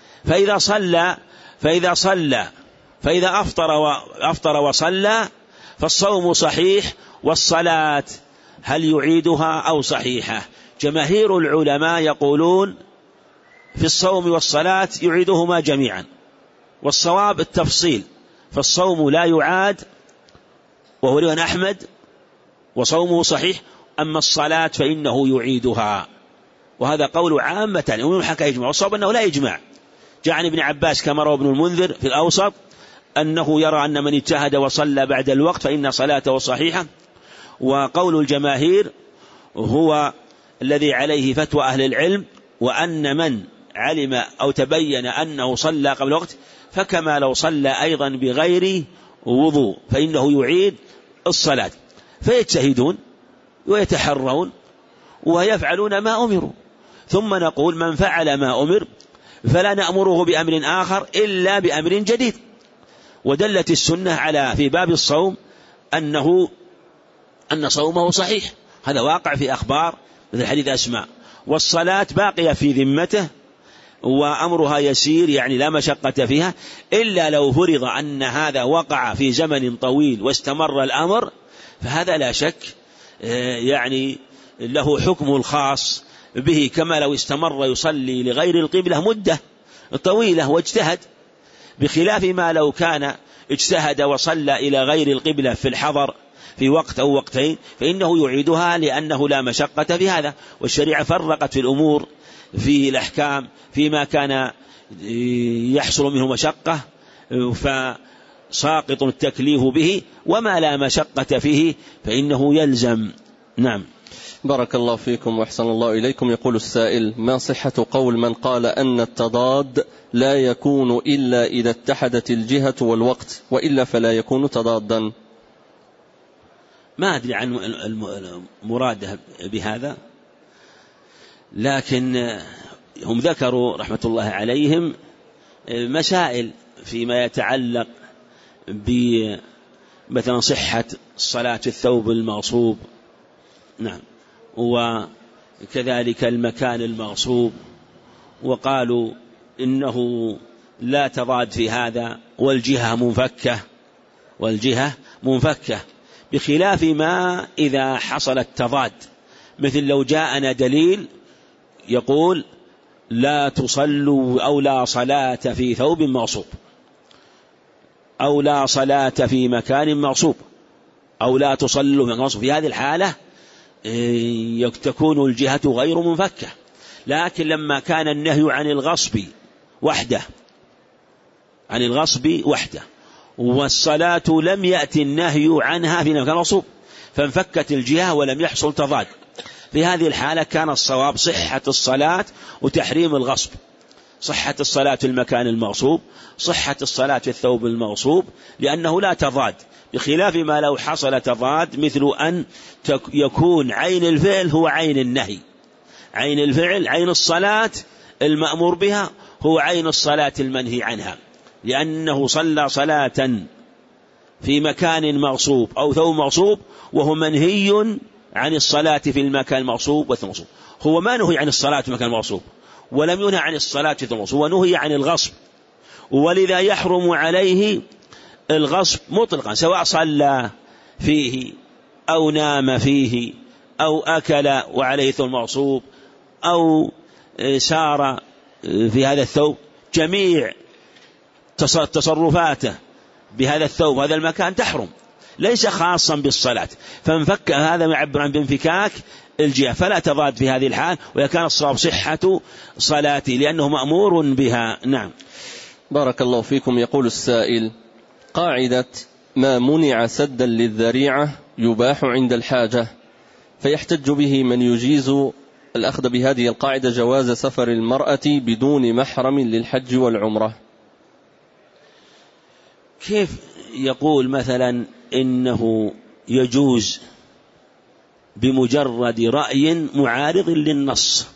فإذا أفطر وصلى فالصوم صحيح، والصلاة هل يعيدها أو صحيحة؟ جماهير العلماء يقولون في الصوم والصلاة يعيدهما جميعا، والصواب التفصيل، فالصوم لا يعاد وهو رواية أحمد وصومه صحيح، أما الصلاة فإنه يعيدها، وهذا قول عامة ومن حكى يجمع، والصواب أنه لا يجمع. جاء عن ابن عباس كما روى ابن المنذر في الأوسط أنه يرى أن من اجتهد وصلى بعد الوقت فإن صلاته صحيحة، وقول الجماهير هو الذي عليه فتوى أهل العلم، وأن من علم أو تبين أنه صلى قبل الوقت فكما لو صلى أيضا بغير وضوء فإنه يعيد الصلاة. فيجتهدون ويتحرون ويفعلون ما أمروا، ثم نقول من فعل ما أمر فلا نأمره بأمر آخر إلا بأمر جديد. ودلت السنة على في باب الصوم أن صومه صحيح، هذا واقع في أخبار مثل حديث أسماء. والصلاة باقية في ذمته وأمرها يسير، يعني لا مشقة فيها، إلا لو فرض أن هذا وقع في زمن طويل واستمر الأمر، فهذا لا شك يعني له حكم الخاص به، كما لو استمر يصلي لغير القبلة مدة طويلة واجتهد، بخلاف ما لو كان اجتهد وصلى إلى غير القبلة في الحضر في وقت أو وقتين فإنه يعيدها، لأنه لا مشقة في هذا. والشريعة فرقت في الأمور في الأحكام فيما كان يحصل منه مشقة فساقط التكليف به، وما لا مشقة فيه فإنه يلزم. نعم. بارك الله فيكم وأحسن الله إليكم. يقول السائل: ما صحة قول من قال أن التضاد لا يكون إلا إذا اتحدت الجهة والوقت، وإلا فلا يكون تضادا؟ ما أدري عن المراد بهذا، لكن هم ذكروا رحمة الله عليهم مسائل فيما يتعلق بمثلا صحة صلاة الثوب المغصوب، نعم، وكذلك المكان المغصوب، وقالوا إنه لا تضاد في هذا، والجهة منفكة، بخلاف ما إذا حصل التضاد، مثل لو جاءنا دليل يقول لا تصلوا أو لا صلاة في ثوب مغصوب، أو لا صلاة في مكان مغصوب، أو لا تصلوا في مكان مغصوب، في هذه الحالة تكون الجهة غير منفكة. لكن لما كان النهي عن الغصب وحده والصلاة لم يأتي النهي عنها في مكان مغصوب، فانفكت الجهة ولم يحصل تضاد، في هذه الحالة كان الصواب صحة الصلاة وتحريم الغصب، صحة الصلاة في المكان المغصوب، صحة الصلاة في الثوب المغصوب، لأنه لا تضاد، بخلاف ما لو حصل تضاد، مثل أن يكون عين الفعل هو عين النهي، عين الفعل عين الصلاة المأمور بها هو عين الصلاة المنهي عنها، لأنه صلى صلاة في مكان مغصوب أو ثوب مغصوب وهو منهي عن الصلاة في المكان المغصوب والثوب المغصوب. هو ما نهي عن الصلاة في المكان المغصوب ولم ينهى عن الصلاة في الثوب المغصوب، ونهي عن الغصب، ولذا يحرم عليه الغصب مطلقا، سواء صلى فيه أو نام فيه أو أكل وعليه ثوب مغصوب أو سار في هذا الثوب، جميع تصرفاته بهذا الثوب هذا المكان تحرم، ليس خاصا بالصلاة، فانفك هذا معبر عن بانفكاك الجهة، فلا تضاد في هذه الحال، وكان الصواب صحة صلاتي لأنه مأمور بها. نعم. بارك الله فيكم. يقول السائل: قاعدة ما منع سدا للذريعة يباح عند الحاجة، فيحتج به من يجيز الأخذ بهذه القاعدة جواز سفر المرأة بدون محرم للحج والعمرة. كيف يقول مثلا إنه يجوز بمجرد رأي معارض للنص؟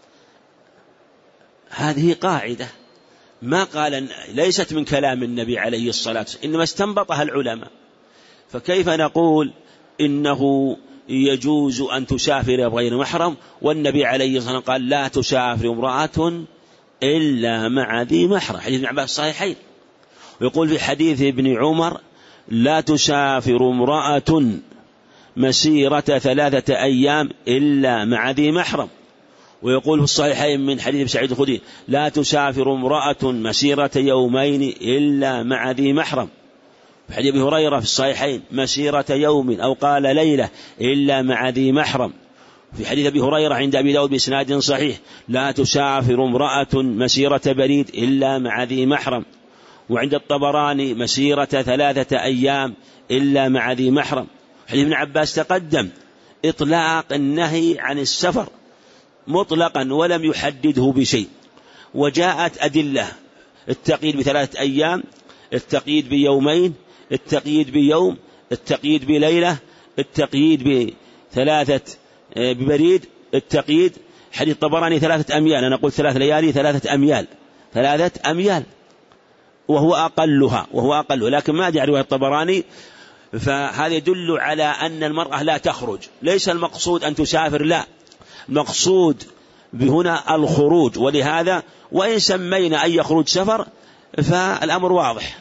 هذه قاعدة ما قال، ليست من كلام النبي عليه الصلاة والسلام، إنما استنبطها العلماء، فكيف نقول إنه يجوز أن تسافر بغير محرم والنبي عليه الصلاة والسلام قال لا تسافر امرأة إلا مع ذي محرم، حديث ابن عباس الصحيحين، ويقول في حديث ابن عمر لا تسافر امرأة مسيرة 3 أيام إلا مع ذي محرم، ويقول في الصحيحين من حديث سعيد الخدري لا تسافر امرأة مسيرة 2 إلا مع ذي محرم، في حديث أبي هريرة في الصحيحين مسيرة يوم أو قال ليلة إلا مع ذي محرم، في حديث أبي هريرة عند أبي داود بإسناد صحيح لا تسافر امرأة مسيرة بريد إلا مع ذي محرم، وعند الطبراني مسيرة 3 أيام إلا مع ذي محرم. حديث ابن عباس تقدم إطلاق النهي عن السفر مطلقا ولم يحدده بشيء، وجاءت أدلة التقييد ب3 أيام، التقييد ب2 التقييد ب1 التقييد بليلة، التقييد ب3 ببريد، التقييد حديث الطبراني 3 أميال، أنا قلت 3 ليالي 3 أميال، 3 أميال وهو أقلها لكن ما أدري رواية الطبراني، فهذا يدل على أن المرأة لا تخرج، ليس المقصود أن تسافر، لا، المقصود بهنا الخروج، ولهذا وإن سمينا أي خروج سفر فالأمر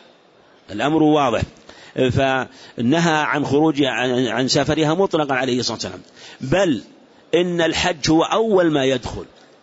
واضح، فنهى عن خروج عن سفرها مطلقا عليه الصلاة والسلام، بل إن الحج هو أول ما يدخل،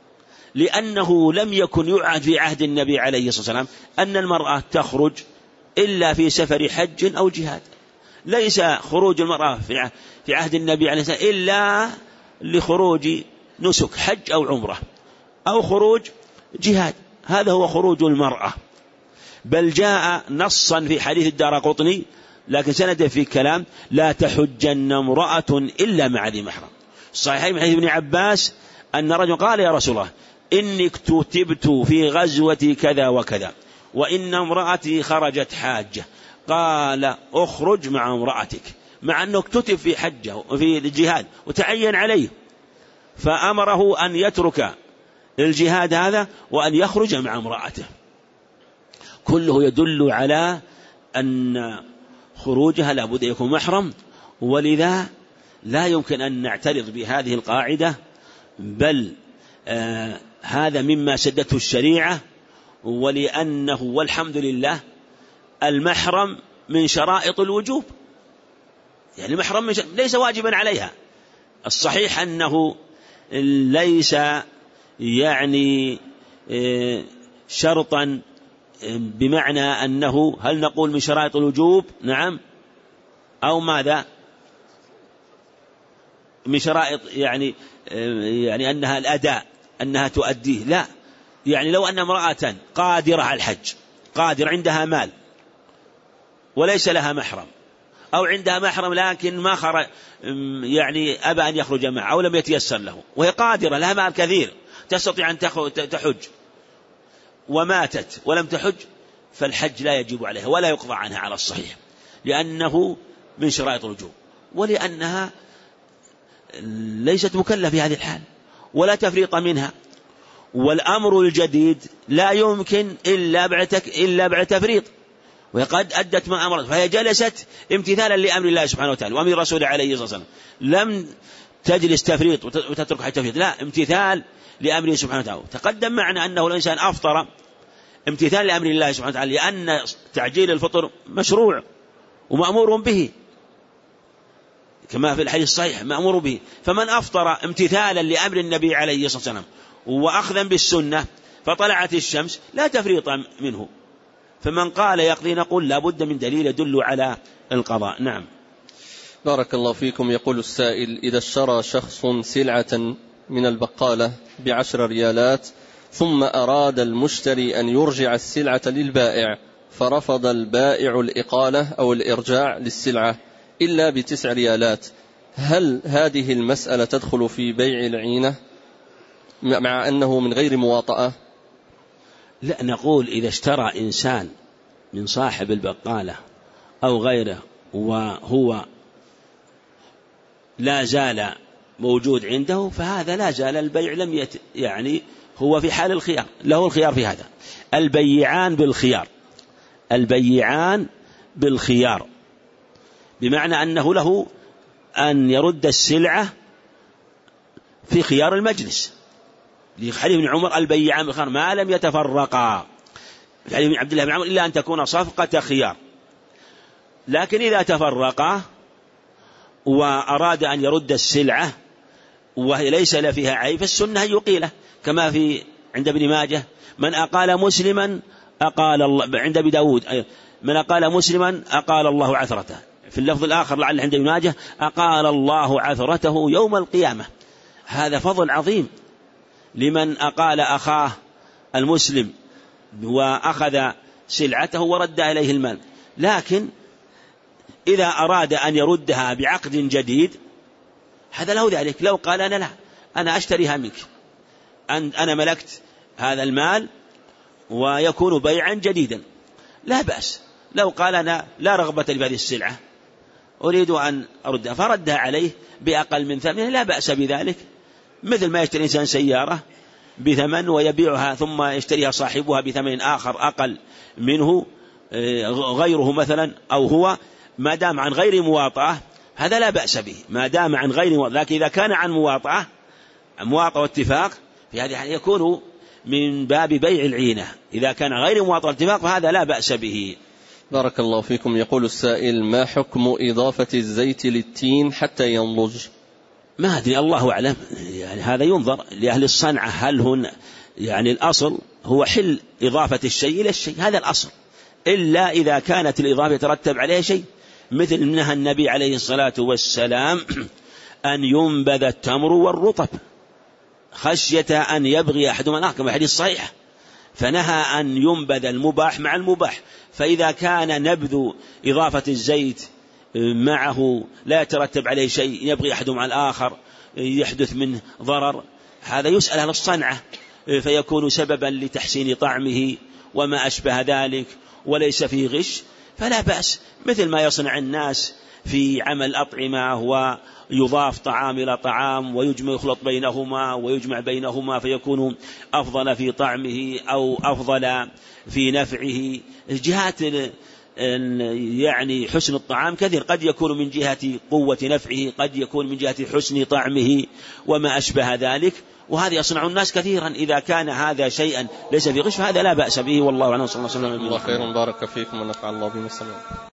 لأنه لم يكن يعهد في عهد النبي عليه الصلاة والسلام أن المرأة تخرج إلا في سفر حج أو جهاد، ليس خروج المرأة في عهد النبي عليه الصلاة والسلام إلا لخروج نسك حج أو عمرة أو خروج جهاد، هذا هو خروج المرأة، بل جاء نصا في حديث الدارقطني لكن سنده في كلام لا تحجن امرأة إلا مع ذي محرم، صحيح من حديث ابن عباس أن رجل قال يا رسول الله إني اكتتبت في غزوة كذا وكذا وإن امرأتي خرجت حاجة، قال اخرج مع امرأتك، مع أنه اكتتب في حجة في الجهاد وتعين عليه، فأمره أن يترك الجهاد هذا وأن يخرج مع امرأته. كله يدل على أن خروجها لابد أن يكون محرم، ولذا لا يمكن أن نعترض بهذه القاعدة، بل هذا مما سدته الشريعة، ولأنه والحمد لله المحرم من شرائط الوجوب، يعني المحرم ليس واجبا عليها. الصحيح أنه ليس يعني شرطا بمعنى أنه هل نقول من شرائط الوجوب نعم أو ماذا من شرائط يعني أنها الأداء أنها تؤديه، لا، يعني لو أن امرأة قادرة على الحج، قادر عندها مال وليس لها محرم، أو عندها محرم لكن ما خرج يعني أبى أن يخرج معه أو لم يتيسر له، وهي قادرة لها مال كثير تستطيع أن تحج وماتت ولم تحج، فالحج لا يجب عليها ولا يقضى عنها على الصحيح، لأنه من شرائط الوجوب، ولأنها ليست مكلفة في هذه الحال ولا تفريط منها. والأمر الجديد لا يمكن إلا بعد تفريط، وقد أدت ما أمرت، فهي جلست امتثالا لأمر الله سبحانه وتعالى وأمر الرسول عليه الصلاة والسلام، لم تجلس تفريط وتترك حتى تفريط، لا، امتثال لأمره سبحانه وتعالى. تقدم معنا أنه الإنسان أفطر امتثال لأمر الله سبحانه وتعالى، لأن تعجيل الفطر مشروع ومأمور به كما في الحديث الصحيح مأمور به، فمن أفطر امتثالا لأمر النبي عليه الصلاة والسلام وأخذا بالسنة فطلعت الشمس لا تفريط منه، فمن قال يقضي نقول لا بد من دليل يدل على القضاء. نعم. بارك الله فيكم. يقول السائل: إذا اشترى شخص سلعة من البقالة ب10 ريالات ثم أراد المشتري أن يرجع السلعة للبائع، فرفض البائع الإقالة أو الإرجاع للسلعة إلا ب9 ريالات، هل هذه المسألة تدخل في بيع العينة مع أنه من غير مواطأة؟ لا، نقول إذا اشترى إنسان من صاحب البقالة أو غيره وهو لا زال موجود عنده، فهذا لا زال البيع يعني هو في حال الخيار، له الخيار في هذا. البيعان بالخيار بمعنى أنه له أن يرد السلعة في خيار المجلس، لحديث ابن عمر: البيعان بالخيار ما لم يتفرقا، في حديث عبد الله بن عمر: إلا أن تكون صفقة خيار. لكن إذا تفرقا وأراد أن يرد السلعة وهي ليس له فيها عيب، فالسنة يقيله، كما في عند ابن ماجه: من أقال مسلما أقال الله، عند ابي داود: من أقال مسلما أقال الله عثرته. في اللفظ الآخر لعل عند ابن ماجه: أقال الله عثرته يوم القيامة. هذا فضل عظيم لمن أقال أخاه المسلم وأخذ سلعته ورد إليه المال. لكن إذا أراد أن يردها بعقد جديد هذا له ذلك، لو قال: أنا لا، أنا أشتريها منك، أنا ملكت هذا المال ويكون بيعا جديدا، لا بأس. لو قال: أنا لا رغبة لي بهذه السلعة، أريد أن أردها، فردها عليه بأقل من ثمنها، لا بأس بذلك، مثل ما يشتري إنسان سيارة بثمن ويبيعها ثم يشتريها صاحبها بثمن آخر أقل منه غيره مثلا أو هو، ما دام عن غير مواطأة هذا لا بأس به، ما دام عن غير مواطأة. لكن إذا كان عن مواطأة واتفاق، في هذه يكون من باب بيع العينة. إذا كان غير مواطأة واتفاق فهذا لا بأس به. بارك الله فيكم. يقول السائل: ما حكم إضافة الزيت للتين حتى ينضج؟ ما أدري، الله أعلم، يعني هذا ينظر لأهل الصنعة، هل هن يعني الأصل هو حل إضافة الشيء إلى الشيء، هذا الأصل، إلا إذا كانت الإضافة يترتب عليها شيء، مثل نهى النبي عليه الصلاة والسلام أن ينبذ التمر والرطب خشية أن يبغي أحدهما الآخر، كما حديث صحيح، فنهى أن ينبذ المباح مع المباح. فإذا كان نبذ إضافة الزيت معه لا يترتب عليه شيء، يبغي أحدهما الآخر، يحدث منه ضرر، هذا يسأل أهل الصنعة فيكون سببا لتحسين طعمه وما أشبه ذلك وليس فيه غش، فلا بأس، مثل ما يصنع الناس في عمل أطعمة ويضاف طعام إلى طعام يخلط بينهما ويجمع بينهما فيكون أفضل في طعمه أو أفضل في نفعه. جهات يعني حسن الطعام كثير، قد يكون من جهة قوة نفعه، قد يكون من جهة حسن طعمه وما أشبه ذلك، وهذا يصنع الناس كثيرا. إذا كان هذا شيئا ليس في غش فهذا لا بأس به، والله أعلم. صلى الله عليه وسلم. الله خير، بارك فيكم ونفع الله بما سمعتم.